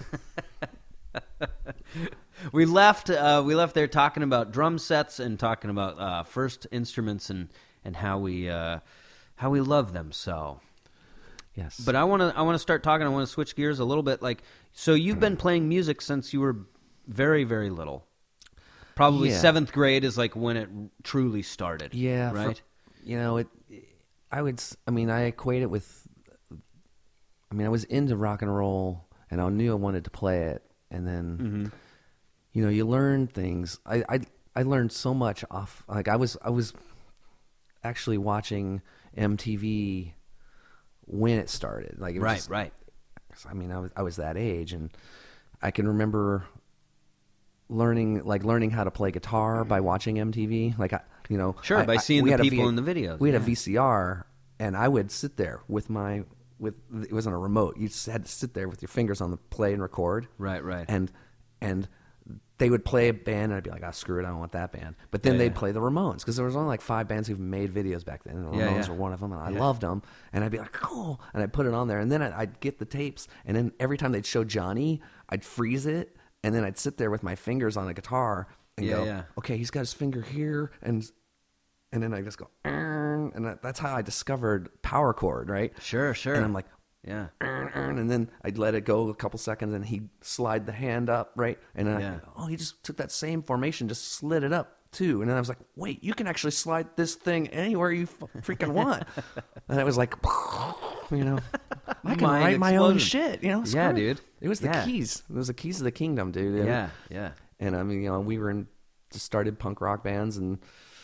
we left. Uh, we left there talking about drum sets and talking about uh, first instruments and, and how we uh, how we love them so. Yes. But I want to I want to start talking. I want to switch gears a little bit. Like, so you've been playing music since you were very very little. Probably Yeah. seventh grade is like when it truly started. yeah, for- right. you know, it. I would. s- I mean, I equate it with. I mean, I was into rock and roll, and I knew I wanted to play it, and then, Mm-hmm. you know, you learn things. I, I I learned so much off. Like I was I was actually watching M T V when it started. Like it was Right, just- right. I mean, I was I was that age, and I can remember learning like learning how to play guitar by watching M T V. Like I, you know, Sure, I- by I- seeing we the had a people V- in the videos, We had yeah. a V C R, and I would sit there with my with it wasn't a remote. You just had to sit there with your fingers on the play and record. Right, right. And and they would play a band, and I'd be like, "Ah, screw it, I don't want that band." But then Yeah, they'd yeah. play the Ramones because there was only like five bands who made videos back then, and the Yeah, Ramones yeah. were one of them, and I Yeah. loved them. And I'd be like, "Cool," and I'd put it on there, and then I'd, I'd get the tapes, and then every time they'd show Johnny, I'd freeze it, and then I'd sit there with my fingers on a guitar and Yeah, go, yeah. "Okay, he's got his finger here," and and then I just go, "Earn," and that, that's how I discovered power chord, right? Sure, sure. And I'm like, yeah. "Earn, earn," and then I'd let it go a couple seconds, and he'd slide the hand up, right? And then Yeah. I, oh, he just took that same formation, just slid it up too. And then I was like, wait, you can actually slide this thing anywhere you f- freaking want. And it was like, you know, I can Mind write my own explosion. shit. You know, Yeah, screw it. dude. It was the Yeah. keys. It was the keys of the kingdom, dude. And- Yeah, yeah. And I mean, you know, we were in just started punk rock bands, and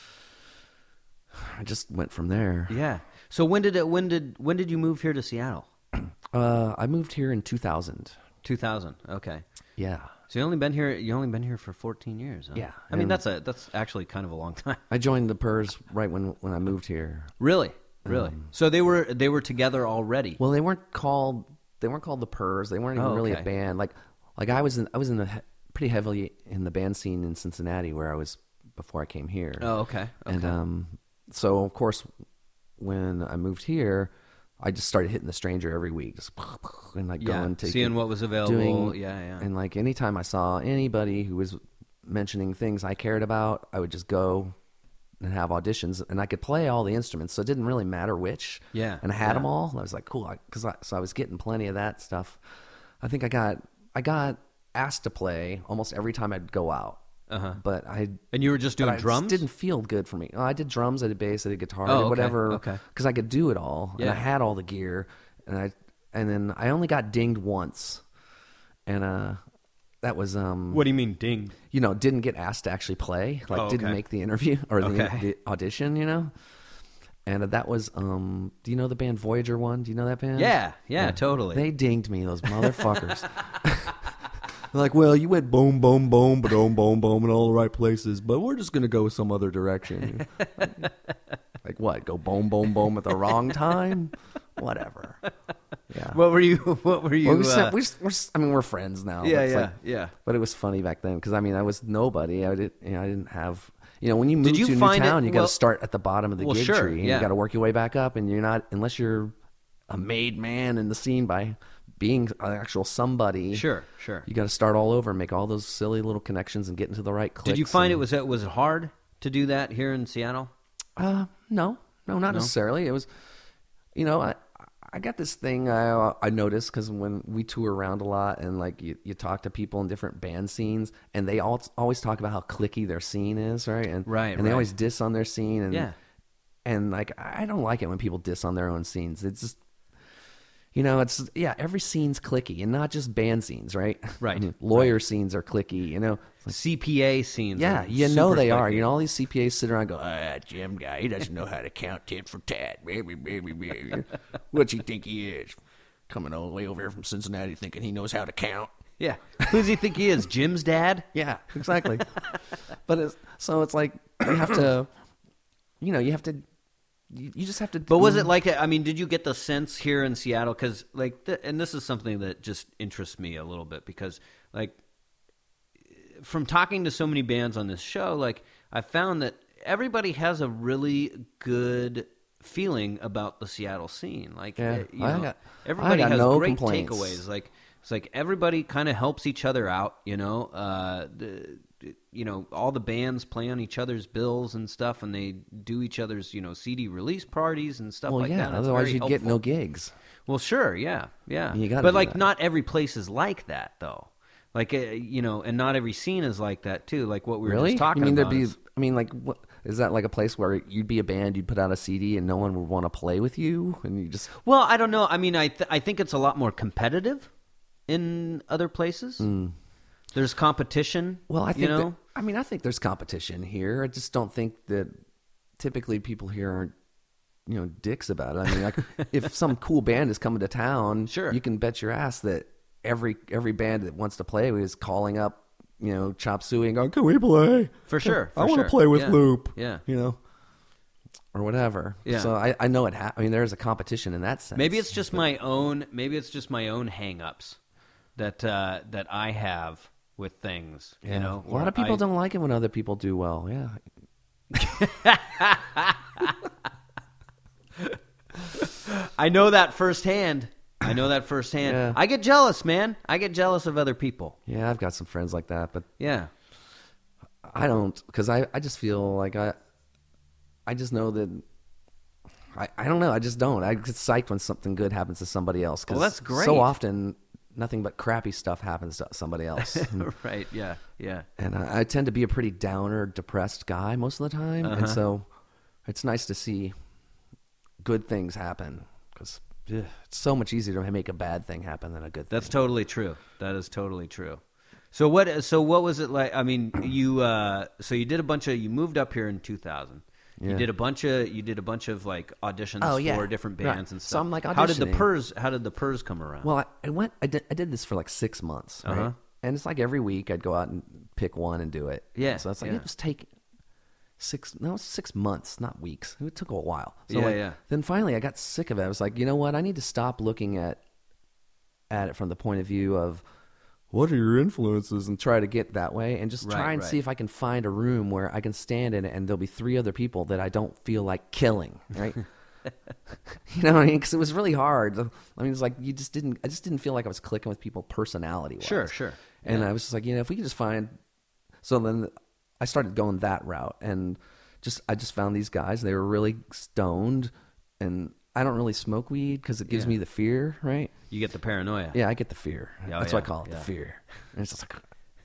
I just went from there. Yeah. So when did it? When did when did you move here to Seattle? Uh, I moved here in two thousand. two thousand. Okay. Yeah. So you only been here. You only been here for fourteen years. Huh? Yeah, I mean and- that's a that's actually kind of a long time. I joined the Purrs right when, when I moved here. Really, really. so they were they were together already. Well, they weren't called they weren't called the Purrs. They weren't even Oh, really okay. a band. Like like I was in I was in the he- pretty heavily in the band scene in Cincinnati where I was before I came here. Oh, okay. Okay. And um, so of course, when I moved here, I just started hitting the Stranger every week, just and like yeah. going to Seeing what was available. doing, yeah, yeah. And like anytime I saw anybody who was mentioning things I cared about, I would just go and have auditions, and I could play all the instruments, so it didn't really matter which. Yeah, and I had yeah. them all. I was like, cool, because I, so I was getting plenty of that stuff. I think I got I got asked to play almost every time I'd go out. Uh-huh. But I And you were just but doing I just drums? didn't feel good for me. Oh, I did drums, I did bass, I did guitar, Oh, I did okay, whatever, okay. because I could do it all, and Yeah. I had all the gear, and I and then I only got dinged once, and uh, that was um, What do you mean dinged? you know, didn't get asked to actually play, like Oh, didn't okay. make the interview or the, Okay. the audition, you know. And that was, um, do you know the band Voyager One? Do you know that band? Yeah, yeah, totally. They dinged me, those motherfuckers. They're like, well, you went boom, boom, boom, boom, boom, boom in all the right places, but we're just going to go some other direction. Like what? Go boom, boom, boom at the wrong time? Whatever. Yeah. What were you? What were you? Well, we uh, sent- we just- we're, s- I mean, we're friends now. yeah, but it's yeah, like- yeah. But it was funny back then because I mean, I was nobody. I did, you know, I didn't have. You know, when you move you to a new find it- town, you got well- to start at the bottom of the Well, gig sure, tree, and yeah. you got to work your way back up. And you're not unless you're a made man in the scene by being an actual somebody. Sure, sure. You got to start all over and make all those silly little connections and get into the right clicks. Did you find and- it was it was it hard to do that here in Seattle? Uh, no, no, not necessarily. It was, you know, I I got this thing I I noticed because when we tour around a lot and like you, you talk to people in different band scenes and they all always talk about how cliquey their scene is, right? And Right, and they right. always diss on their scene and Yeah. and like I don't like it when people diss on their own scenes. It's just. You know, it's yeah. Every scene's cliquey, and not just band scenes, right? Right, I mean, lawyer scenes are cliquey. You know, C P A scenes. yeah, are you know super they are. clicky. You know, all these C P As sit around and go, ah, that Jim guy, he doesn't know how to count tit for tat. Baby, baby, baby. What's he think he is? Coming all the way over here from Cincinnati thinking he knows how to count. Yeah. Who does he think he is? Jim's dad? Yeah, exactly. but it's, so it's like you have to, you know, you have to, you, you just have to. But was it like, I mean, did you get the sense here in Seattle? Because, like, th- and this is something that just interests me a little bit because, like, from talking to so many bands on this show, like, I found that everybody has a really good feeling about the Seattle scene. Like, Yeah, eh, you I know, got- everybody I got has no great complaints. takeaways. Like, it's like everybody kind of helps each other out, you know. Uh, the, you know, all the bands play on each other's bills and stuff, and they do each other's, you know, C D release parties and stuff Well, like yeah. that. It's Otherwise, very you'd get no helpful. gigs. Well, sure, yeah, yeah. You gotta but do like, that. not every place is like that, though. Like, uh, you know, and not every scene is like that too. Like what we were Really? just talking I mean, about. there'd be. is- I mean, like, what is that like a place where you'd be a band, you'd put out a C D, and no one would want to play with you, and you just. well, I don't know. I mean, I th- I think it's a lot more competitive in other places. There's competition. Well, I think. you know. that, I mean, I think there's competition here. I just don't think that typically people here aren't, you know, dicks about it. I mean, like, if some cool band is coming to town, Sure. you can bet your ass that every every band that wants to play is calling up, you know, Chop Suey and going, "Can we play?" For sure, I for want to sure. play with Yeah. Loop. Yeah. You know? or whatever. Yeah. So I, I know it. Ha- I mean, there is a competition in that sense. Maybe it's just my own. Maybe it's just my own hang-ups that uh, that I have with things. Yeah. You know, a lot where of people I- don't like it when other people do well. Yeah. I know that firsthand. I know that firsthand. Yeah. I get jealous, man. I get jealous of other people. Yeah, I've got some friends like that, but Yeah. I don't, because I, I just feel like I I just know that I, I don't know. I just don't. I get psyched when something good happens to somebody else. 'cause Well, that's great. So often, nothing but crappy stuff happens to somebody else. and Right. Yeah. Yeah. and I, I tend to be a pretty downer, depressed guy most of the time. Uh-huh. And so it's nice to see good things happen, because it's so much easier to make a bad thing happen than a good That's thing. totally true. That is totally true. So what? So what was it like? I mean, you. Uh, so you did a bunch of. You moved up here in two thousand. Yeah. You did a bunch of you did a bunch of like auditions Oh, yeah. for different Right. bands and So stuff. I'm, like, how did the auditioning. Purrs how did the Purrs come around? Well, I, I went. I did. I did this for like six months, right? Uh-huh. And it's like every week I'd go out and pick one and do it. Yeah, So it's like yeah. it was taking six. No, it was six months, not weeks. It took a while. So Yeah, like, yeah. Then finally, I got sick of it. I was like, you know what? I need to stop looking at at it from the point of view of what are your influences and try to get that way, and just Right, try and right. see if I can find a room where I can stand in it and there'll be three other people that I don't feel like killing, right? You know what I mean? Because it was really hard. I mean, it's like you just didn't. I just didn't feel like I was clicking with people personality wise. Sure, sure. And Yeah. I was just like, you know, if we could just find. So then I started going that route, and just I just found these guys. They were really stoned, and I don't really smoke weed because it gives Yeah. me the fear, right? You get the paranoia. Yeah, I get the fear. Yeah, That's yeah, what I call it, yeah. the fear. And it's just like,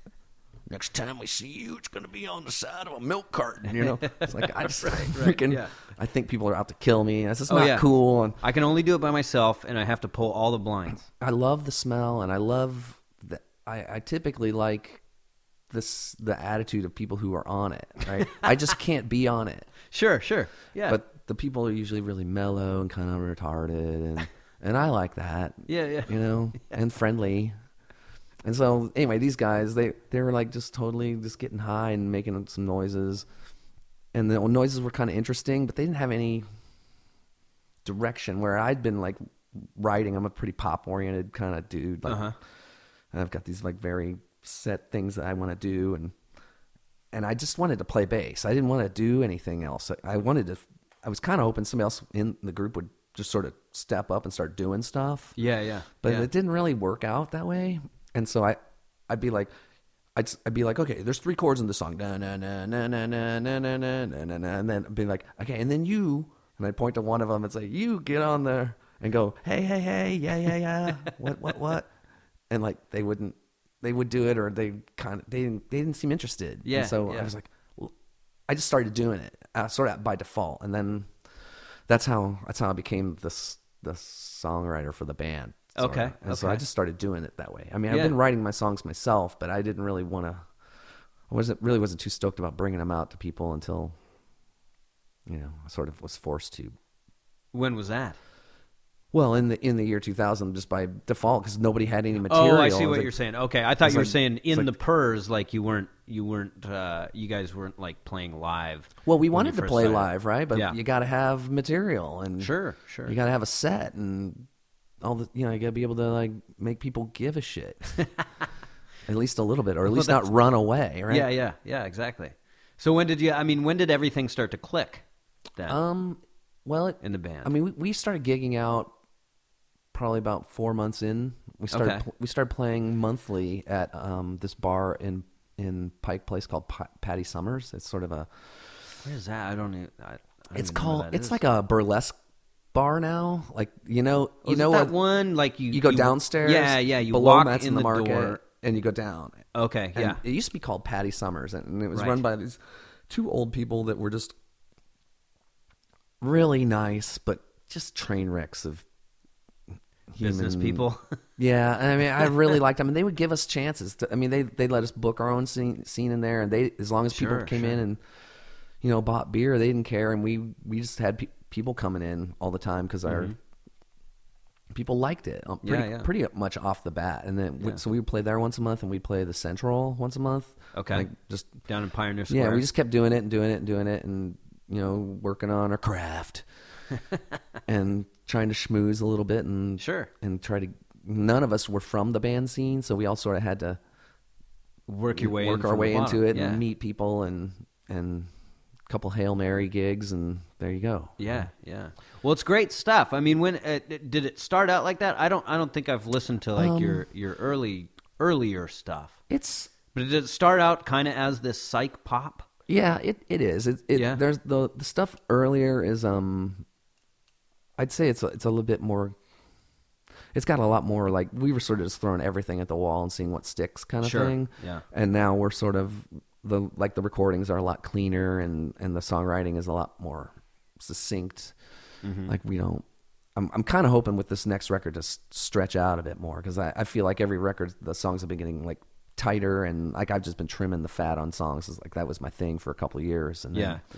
next time we see you, it's going to be on the side of a milk carton, you know? It's like, I just freaking, yeah. I think people are out to kill me. It's just Oh, not yeah. cool. And I can only do it by myself, and I have to pull all the blinds. I love the smell, and I love the, I, I typically like this, the attitude of people who are on it, right? I just can't be on it. Sure, sure. Yeah. But the people are usually really mellow and kind of retarded, and, and I like that. Yeah, yeah. You know, and friendly. And so, anyway, these guys, they, they were like just totally just getting high and making some noises. And the noises were kind of interesting, but they didn't have any direction where I'd been like writing. I'm a pretty pop oriented kind of dude. Like, Uh-huh. and I've got these like very set things that I want to do. And, and I just wanted to play bass. I didn't want to do anything else. I, I wanted to, I was kind of hoping somebody else in the group would just sort of step up and start doing stuff. Yeah, yeah. But yeah. it didn't really work out that way. And so I, I'd be like, I'd, I'd be like, okay, there's three chords in the song, na na na na na na na na na na na na, and then I'd be like, okay, and then you, and I'd point to one of them and say, you get on there and go, hey, hey, hey, yeah, yeah, yeah, what, what, what, and like they wouldn't, they would do it, or they kind of, they didn't, they didn't seem interested. Yeah, And so yeah. I was like, well, I just started doing it, uh, sort of by default, and then that's how that's how I became this the songwriter for the band. sort Okay, of. And so I okay. just started doing it that way. I mean, Yeah. I've been writing my songs myself, but I didn't really want to. I wasn't really wasn't too stoked about bringing them out to people until, you know, I sort of was forced to. When was that? Well, in the in the year two thousand, just by default, because nobody had any material. Oh, I It see was what like- you're saying. Okay, I thought it's you were like- saying in it's the like- Purrs, like you weren't, you weren't, uh, you guys weren't like playing live. Well, we when you wanted to first play started. live, right? But Yeah. you got to have material, and Sure, sure. you got to have a set, and all the you know, you got to be able to like make people give a shit, at least a little bit, or at least not that's- run away, right? Yeah, yeah, yeah, exactly. So when did you? I mean, when did everything start to click? Then Um. Well, it, in the band. I mean, we, we started gigging out probably about four months in. We started Okay. pl- we started playing monthly at um, this bar in in Pike Place called Pa- Patty Summers. It's sort of a Where is that? I don't. Even, I, I don't it's even know called where that it's is. like a burlesque bar now. Like you know Oh, you is know it that what one like you you go downstairs. Yeah, yeah. You below walk Matt's in in the, the market door. and you go down. Okay, And yeah. it used to be called Patty Summers, and it was Right. run by these two old people that were just really nice, but just train wrecks of Business human- people. Yeah, I mean, I really liked them, and they would give us chances. To, I mean, they they let us book our own scene, scene in there, and they as long as people Sure, came sure. in and you know bought beer, they didn't care, and we we just had pe- people coming in all the time because our people liked it um, pretty Mm-hmm. Yeah, yeah. pretty much off the bat, and then we, Yeah. so we would play there once a month, and we'd play the Central once a month. Okay. like just Down in Pioneer Square. yeah, we just kept doing it and doing it and doing it, and you know working on our craft and trying to schmooze a little bit and Sure. and try to. None of us were from the band scene, so we all sort of had to work your way in work our from the way bottom. into it Yeah. and meet people and and a couple Hail Mary gigs, and there you go. Yeah, yeah. Well, it's great stuff. I mean, when uh, did it start out like that? I don't. I don't think I've listened to like Um, your your early earlier stuff. It's But did it start out kind of as this psych pop? yeah, it, it is. It, it Yeah. There's the the stuff earlier is um, I'd say it's a, it's a little bit more. It's got a lot more like we were sort of just throwing everything at the wall and seeing what sticks kind of Sure, thing. yeah. And now we're sort of the like the recordings are a lot cleaner and and the songwriting is a lot more succinct. Mm-hmm. Like we don't. I'm I'm kind of hoping with this next record to s- stretch out a bit more because I, I feel like every record the songs have been getting like tighter and like I've just been trimming the fat on songs. It's like that was my thing for a couple of years and then, Yeah, yeah.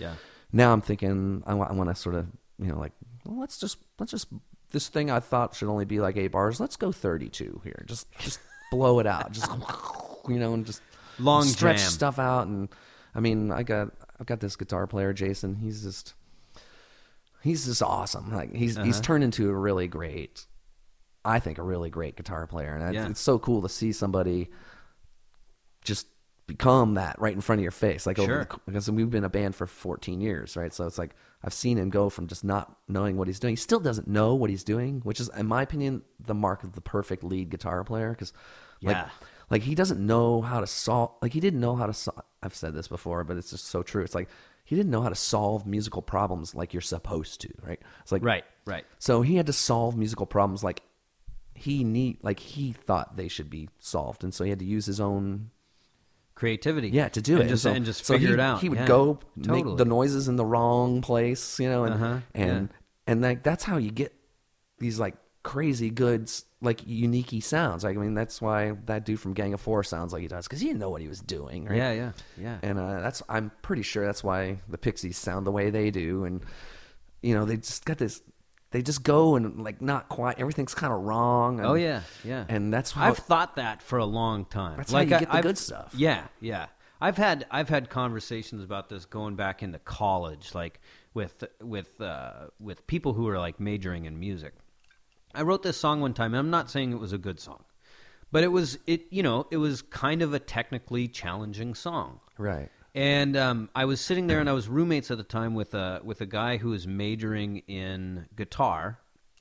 now I'm thinking I want, I want to sort of, you know, like, well, let's just let's just this thing I thought should only be like eight bars. Let's go thirty-two here. Just just blow it out. Just you know, and just Long stretch jam. stuff out. And I mean, I got I've got this guitar player, Jason. He's just he's just awesome. Like he's Uh-huh. he's turned into a really great, I think, a really great guitar player. And Yeah. it's, it's so cool to see somebody just become that right in front of your face. Like Sure. over the, because we've been a band for fourteen years, right? So it's like I've seen him go from just not knowing what he's doing. He still doesn't know what he's doing, which is, in my opinion, the mark of the perfect lead guitar player. Because, like, Yeah. like he doesn't know how to solve. Like he didn't know how to. Sol- I've said this before, but it's just so true. It's like he didn't know how to solve musical problems like you're supposed to, right? It's like Right, right. So he had to solve musical problems like he need, like he thought they should be solved, and so he had to use his own. Creativity. Yeah, to do and it Just, so, and just so figure he, it out. He would Yeah, go totally. make the noises in the wrong place, you know, and Uh-huh, and yeah. and like that's how you get these like crazy good, like unique sounds. Like I mean, that's why that dude from Gang of Four sounds like he does, because he didn't know what he was doing, right? Yeah, yeah, yeah. And uh, that's I'm pretty sure that's why the Pixies sound the way they do, and you know they just got this. They just go and like not quite. Everything's kind of wrong. And, Oh yeah, yeah. And that's how I've thought that for a long time. That's how like you I- get the I've- good stuff. Yeah, yeah. I've had I've had conversations about this going back into college, like with with uh, with people who are like majoring in music. I wrote this song one time, and I'm not saying it was a good song, but it was it you know it was kind of a technically challenging song. right. And um, I was sitting there, and I was roommates at the time with a with a guy who was majoring in guitar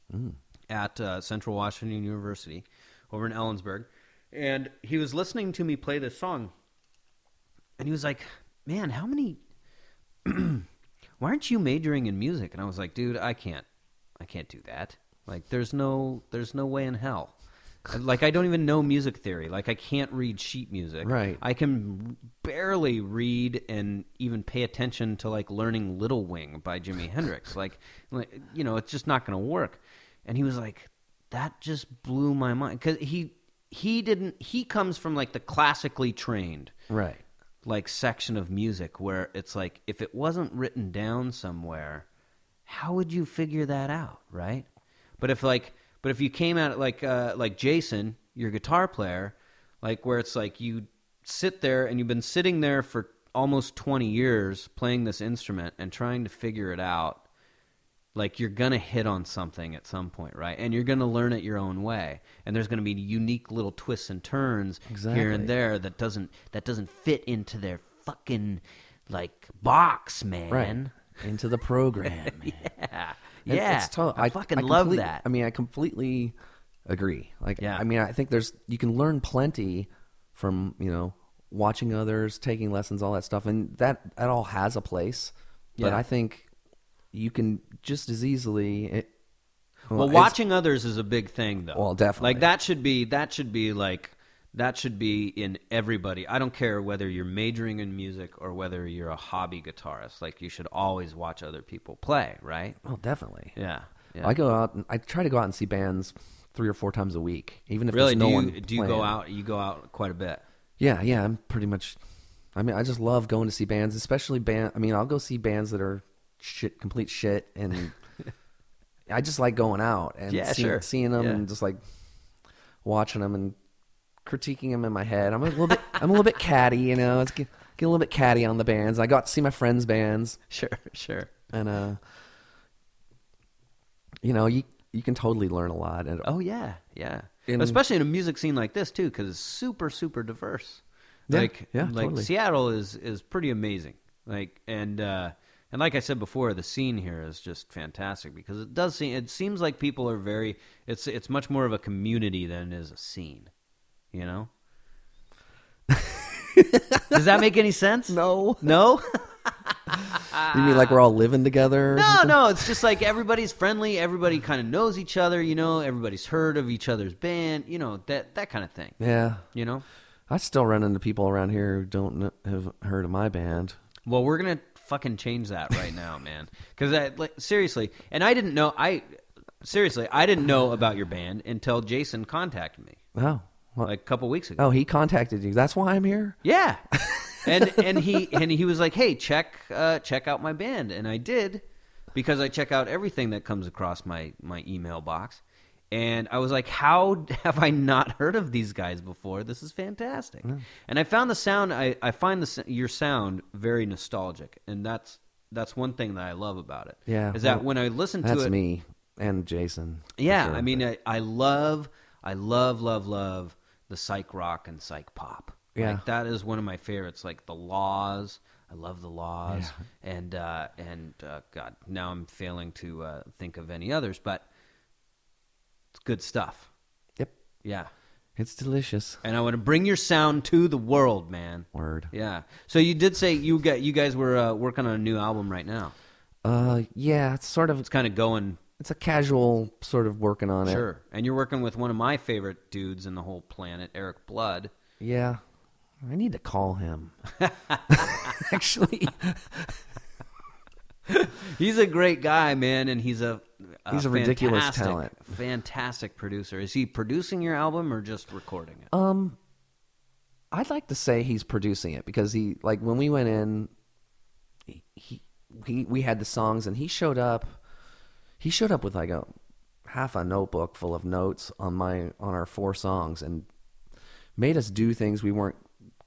at uh, Central Washington University over in Ellensburg, and he was listening to me play this song, and he was like, "Man, how many? Why aren't you majoring in music?" And I was like, "Dude, I can't, I can't do that. Like, there's no, there's no way in hell." Like, I don't even know music theory. Like, I can't read sheet music. Right. I can barely read and even pay attention to, like, learning Little Wing by Jimi Hendrix. Like, like, you know, it's just not going to work. And he was like, that just blew my mind. Because he, he didn't, he comes from, like, the classically trained, Right. like, section of music where it's like, if it wasn't written down somewhere, how would you figure that out, right? But if, like... But if you came at it like uh, like Jason, your guitar player, like where it's like you sit there and you've been sitting there for almost twenty years playing this instrument and trying to figure it out, like you're going to hit on something at some point, right? And you're going to learn it your own way. And there's going to be unique little twists and turns here Exactly. and there that doesn't that doesn't fit into their fucking like box, man. Right. Into the program. Man. Yeah. And Yeah. it's total- I, fucking love complete- that. I mean, I completely agree. Like, Yeah. I mean, I think there's you can learn plenty from you know watching others, taking lessons, all that stuff, and that that all has a place. But Yeah. I think you can just as easily. It, Well, it's- watching others is a big thing, though. Well, definitely. Like that should be that should be like that should be in everybody. I don't care whether you're majoring in music or whether you're a hobby guitarist. Like you should always watch other people play, right? Oh, definitely. Yeah. yeah. I go out. And, I try to go out and see bands three or four times a week, even if really there's no do you one. do you go playing. out? You go out quite a bit. Yeah, yeah, I'm pretty much. I mean, I just love going to see bands, especially band. I mean, I'll go see bands that are shit, complete shit, and I just like going out and Yeah, seeing, sure. seeing them Yeah. and just like watching them and critiquing them in my head. I'm a little bit, I'm a little bit catty, you know. It's get, get a little bit catty on the bands. I got to see my friends' bands, Sure, sure. and uh, you know, you you can totally learn a lot. And Oh yeah, yeah. In- Especially in a music scene like this too, because it's super, super diverse. Yeah, Like, yeah, like totally. Seattle is is pretty amazing. Like, and uh, and like I said before, the scene here is just fantastic because it does seem it seems like people are very. It's it's much more of a community than it is a scene. You know. Does that make any sense? no, No. you mean like we're all living together? or No, something? no, it's just like everybody's friendly. Everybody kind of knows each other. You know, everybody's heard of each other's band. You know, that that kind of thing. Yeah, You know. I still run into people around here who don't kn- have heard of my band. Well, we're gonna fucking change that right now, man. Because I like, seriously, and I didn't know. I seriously, I didn't know about your band until Jason contacted me Oh, well, like a couple weeks ago. oh, he contacted you. That's why I'm here. Yeah, and and he and he was like, "Hey, check uh, check out my band," and I did because I check out everything that comes across my my email box. And I was like, "How have I not heard of these guys before? This is fantastic." Mm. And I found the sound. I, I find the your sound very nostalgic, and that's that's one thing that I love about it. Yeah, is that well, when I listen to that's it, that's me and Jason. Yeah, sure. I mean, I, I love, I love, love, love the psych rock and psych pop. Yeah, like, that is one of my favorites. Like the Laws. I love the Laws, yeah. and uh, and uh, God, now I'm failing to uh, think of any others, but. It's good stuff. Yep. Yeah. It's delicious. And I want to bring your sound to the world, man. Word. Yeah. So you did say you got you guys were uh, working on a new album right now. Uh, yeah. It's sort of it's kind of going. It's a casual sort of working on sure. it. Sure. And you're working with one of my favorite dudes in the whole planet, Eric Blood. Yeah. I need to call him. Actually. He's a great guy, man, and he's a, a he's a ridiculous talent. Fantastic producer. Is he producing your album or just recording it? Um, I'd like to say he's producing it because he like when we went in, he, he, he we had the songs and he showed up. He showed up with like a half a notebook full of notes on my on our four songs and made us do things we weren't,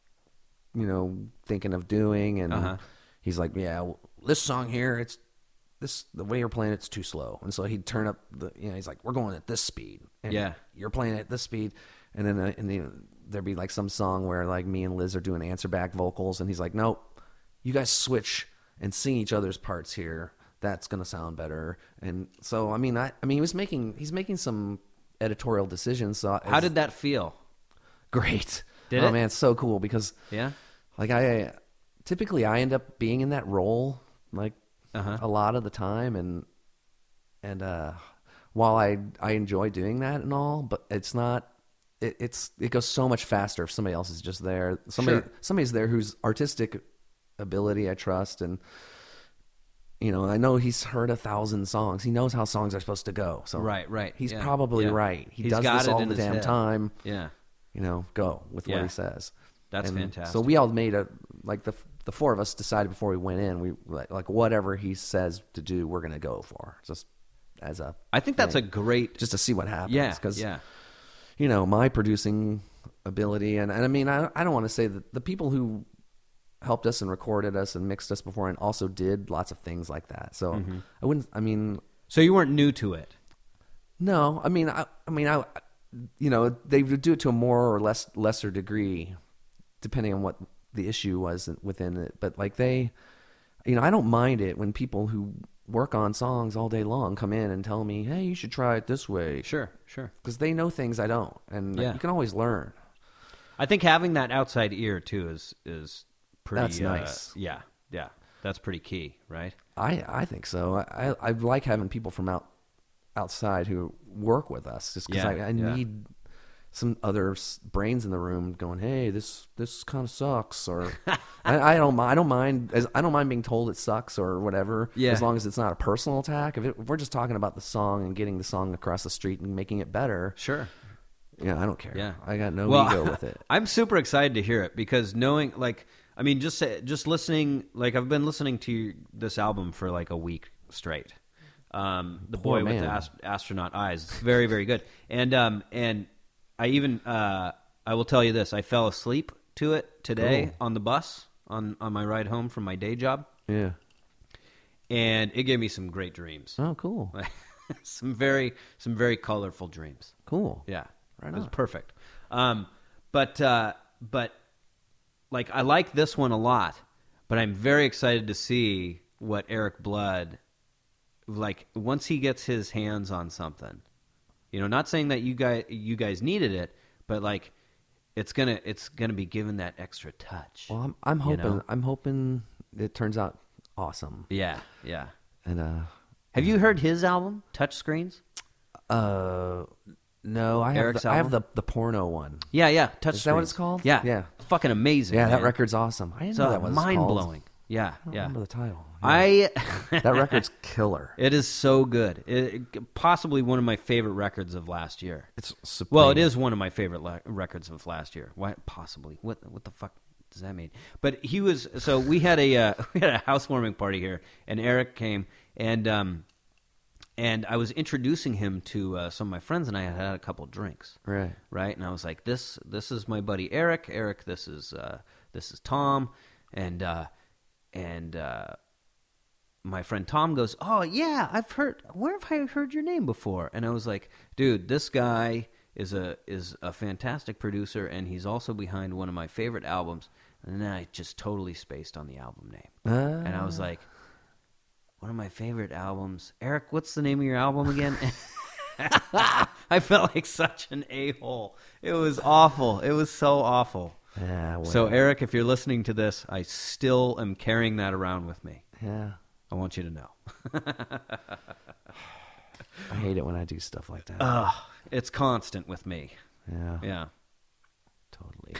you know, thinking of doing. And uh-huh. he's like, yeah. Well, this song here, it's this the way you're playing it's too slow, and so he'd turn up the you know he's like we're going at this speed, and yeah, you're playing at this speed, and then uh, and then there'd be like some song where like me and Liz are doing answer back vocals, and he's like, nope, you guys switch and sing each other's parts here. That's gonna sound better, and so I mean I I mean he was making he's making some editorial decisions. So how did that feel? Great. Did oh it? man, it's so cool because yeah, like I typically I end up being in that role. Like uh-huh. a lot of the time, and and uh, while I I enjoy doing that and all, but it's not. It, it's it goes so much faster if somebody else is just there. Somebody sure. somebody's there whose artistic ability I trust, and you know I know he's heard a thousand songs. He knows how songs are supposed to go. So right, right. He's yeah. probably yeah. right. He He's does got this it all in the his damn head. time. Yeah. You know, go with yeah. what he says. That's and fantastic. So we all made a like the the four of us decided before we went in. We like, like whatever he says to do, we're gonna go for. Just as a, I think that's thing. a great. Just to see what happens. Yeah, Because yeah. you know my producing ability, and, and I mean I I don't want to say that the people who helped us and recorded us and mixed us before and also did lots of things like that. So mm-hmm. I wouldn't. I mean. So you weren't new to it. No, I mean I I mean I. You know, they would do it to a more or less lesser degree, depending on what the issue was within it. But like they, you know, I don't mind it when people who work on songs all day long come in and tell me, "Hey, you should try it this way." Sure, sure. Because they know things I don't, and yeah. you can always learn. I think having that outside ear too is is pretty. That's nice. Uh, yeah, yeah, that's pretty key, right? I I think so. I I, I like having people from out outside who work with us, just because yeah, I, I yeah. need some other brains in the room going, "Hey, this this kind of sucks," or I, I don't I don't mind as I don't mind being told it sucks or whatever, yeah. as long as it's not a personal attack. If, it, if we're just talking about the song and getting the song across the street and making it better, sure. Yeah, I don't care. Yeah, I got no well, ego with it. I'm super excited to hear it because knowing, like, I mean, just just listening, like, I've been listening to this album for like a week straight. Um, the Poor boy with man. the ast- astronaut eyes. It's very, very good. And um, and I even uh, I will tell you this: I fell asleep to it today Cool. on the bus on on my ride home from my day job, Yeah. and it gave me some great dreams. Oh, cool. some very some very colorful dreams. Cool. Yeah, Right it was on. perfect. Um, but uh, but like I like this one a lot, but I'm very excited to see what Eric Blood, like once he gets his hands on something, you know, not saying that you guys you guys needed it, but like it's gonna it's gonna be given that extra touch. Well, I'm I'm you hoping know? I'm hoping it turns out awesome. Yeah, yeah. And uh, Have you heard his album, Touchscreens? uh, no, I have Eric's the, I have album? the the porno one. Yeah, yeah. Touchscreens. Is that what it's called? Yeah, Yeah. It's fucking amazing. Yeah, that man. record's awesome. I didn't So know that was mind called. blowing. Yeah, I don't yeah. remember the title. Yeah. I that record's killer. It is so good. It, possibly one of my favorite records of last year. It's supreme. Well, it is one of my favorite la- records of last year. Why? Possibly. What? What the fuck? does that mean? But he was so we had a uh, we had a housewarming party here, and Eric came, and um, and I was introducing him to uh, some of my friends, and I had had a couple drinks, Right. right, and I was like, this this is my buddy Eric. Eric, this is uh, this is Tom, and uh, and. Uh, My friend Tom goes, oh, yeah, I've heard, where have I heard your name before? And I was like, dude, this guy is a is a fantastic producer, and he's also behind one of my favorite albums. And then I just totally spaced on the album name. Ah. And I was like, one of my favorite albums. Eric, what's the name of your album again? I felt like such an a-hole. It was awful. It was so awful. Yeah, well, So, Eric, if you're listening to this, I still am carrying that around with me. yeah. I want you to know. I hate it when I do stuff like that. Ugh, it's constant with me. yeah, Yeah. totally.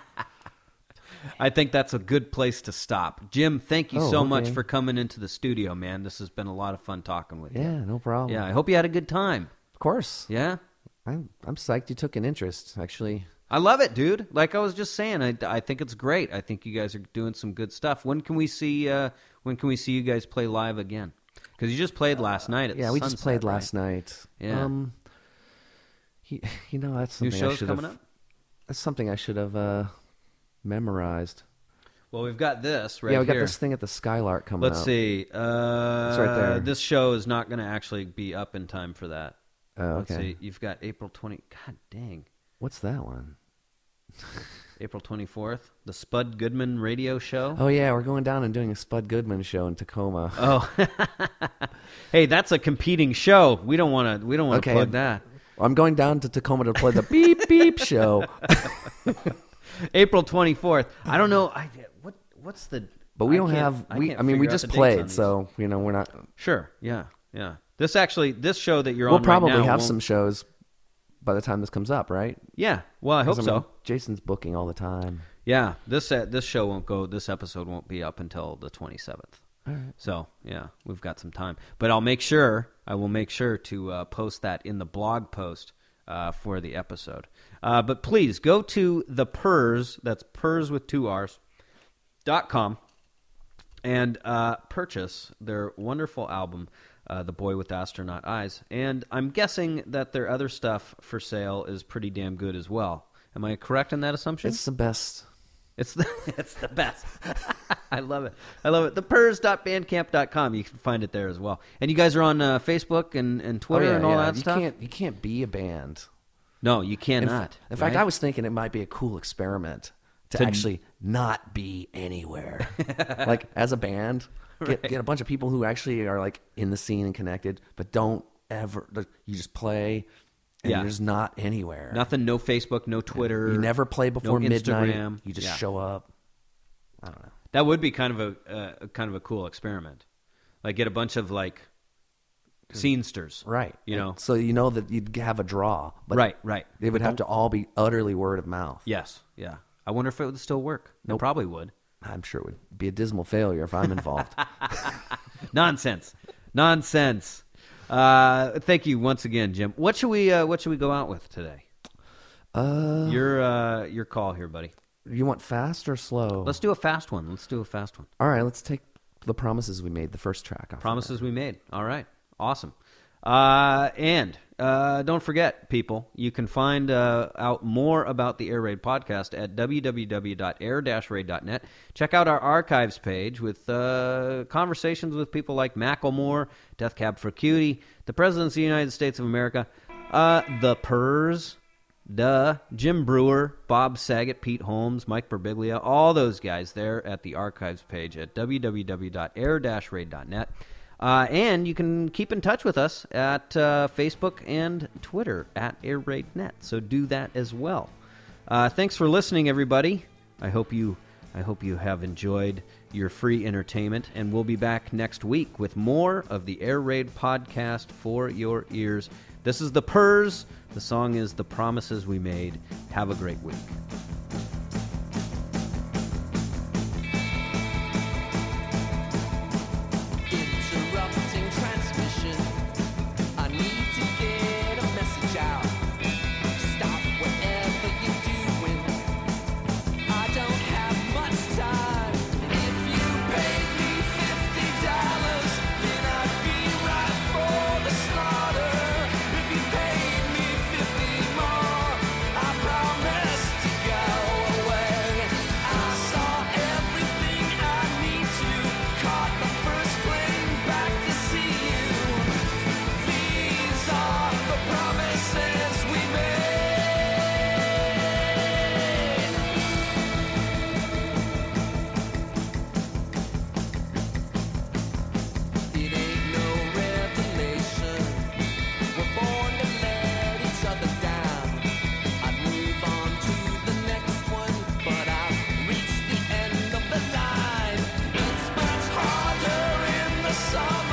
I think that's a good place to stop. Jim, thank you Oh, so okay. much for coming into the studio, man. This has been a lot of fun talking with you. Yeah, no problem. Yeah, I hope you had a good time. Of course. Yeah? I'm I'm psyched you took an interest. Actually, I love it, dude. Like I was just saying, I, I think it's great. I think you guys are doing some good stuff. When can we see uh, when can we see you guys play live again? Because you just played last night at yeah, we just Sunset, played right? last night. Yeah. Um, he, you know, that's New something I shows should coming have. up? That's something I should have uh, memorized. Well, we've got this right yeah, we got here. this thing at the Skylark coming Let's up. see. Uh, It's right there. This show is not going to actually be up in time for that. Oh, Let's okay. see. You've got April twentieth. God dang. What's that one? April twenty-fourth. The Spud Goodman radio show. Oh yeah, we're going down and doing a Spud Goodman show in Tacoma. Oh. Hey, that's a competing show. We don't want to we don't want to Okay. plug that. I'm going down to Tacoma to play the Beep Beep show. April twenty-fourth. I don't know. I what what's the But we I don't can't- have. I We. can't I mean, we figure out just the dates on played, these. so you know we're not. Sure. Yeah. Yeah. This actually this show that you're We'll on probably right now have won't- some shows by the time this comes up, right? Yeah. Well, I hope 'Cause, I mean, so. Jason's booking all the time. Yeah, this uh, this show won't go. This episode won't be up until the twenty-seventh. All right. So yeah, we've got some time. But I'll make sure. I will make sure to uh, post that in the blog post uh, for the episode. Uh, but please go to the Purs. That's Purs with two R's. dot com and uh, purchase their wonderful album, uh, The Boy with Astronaut Eyes. And I'm guessing that their other stuff for sale is pretty damn good as well. Am I correct in that assumption? It's the best. It's the it's the best. I love it. I love it. the purs dot bandcamp dot com. You can find it there as well. And you guys are on uh, Facebook and, and Twitter oh, yeah, and all yeah. that you stuff? Can't, you can't be a band. No, you In, cannot. in fact, right? I was thinking it might be a cool experiment to, To- actually not be anywhere. Like as a band, get, get a bunch of people who actually are like in the scene and connected, but don't ever. like, You just play, and Yeah. you're just not anywhere. Nothing, no Facebook, no Twitter. You never play before no midnight. Instagram. You just Yeah. show up. I don't know. That would be kind of a uh, kind of a cool experiment. Like get a bunch of like scenesters. Right. You know. So you know that you'd have a draw. But Right, right. They would have to all be utterly word of mouth. Yes, yeah. I wonder if it would still work. It Nope. probably would. I'm sure it would be a dismal failure if I'm involved. Nonsense. Nonsense. Uh, thank you once again, Jim. What should we uh, what should we go out with today? uh, Your uh, your call here, buddy. you want fast or slow? Let's do a fast one. Let's do a fast one. All right, let's take the promises we made, the first track. Off of Promises we made. All right. Awesome. Uh, and uh, don't forget, people, you can find uh, out more about the Air Raid podcast at w w w dot air dash raid dot net. Check out our archives page with uh, conversations with people like Macklemore, Death Cab for Cutie, the Presidents of the United States of America, uh, the Purs, duh, Jim Brewer, Bob Saget, Pete Holmes, Mike Birbiglia, all those guys there at the archives page at w w w dot air dash raid dot net. Uh, and you can keep in touch with us at uh, Facebook and Twitter at Air Raid Net. So do that as well. Uh, thanks for listening, everybody. I hope you, I hope you have enjoyed your free entertainment, and we'll be back next week with more of the Air Raid podcast for your ears. This is the Purs. The song is "The Promises We Made." Have a great week. Interrupting transmission. I need to get a message out. Stop whatever you're doing. I don't have much Some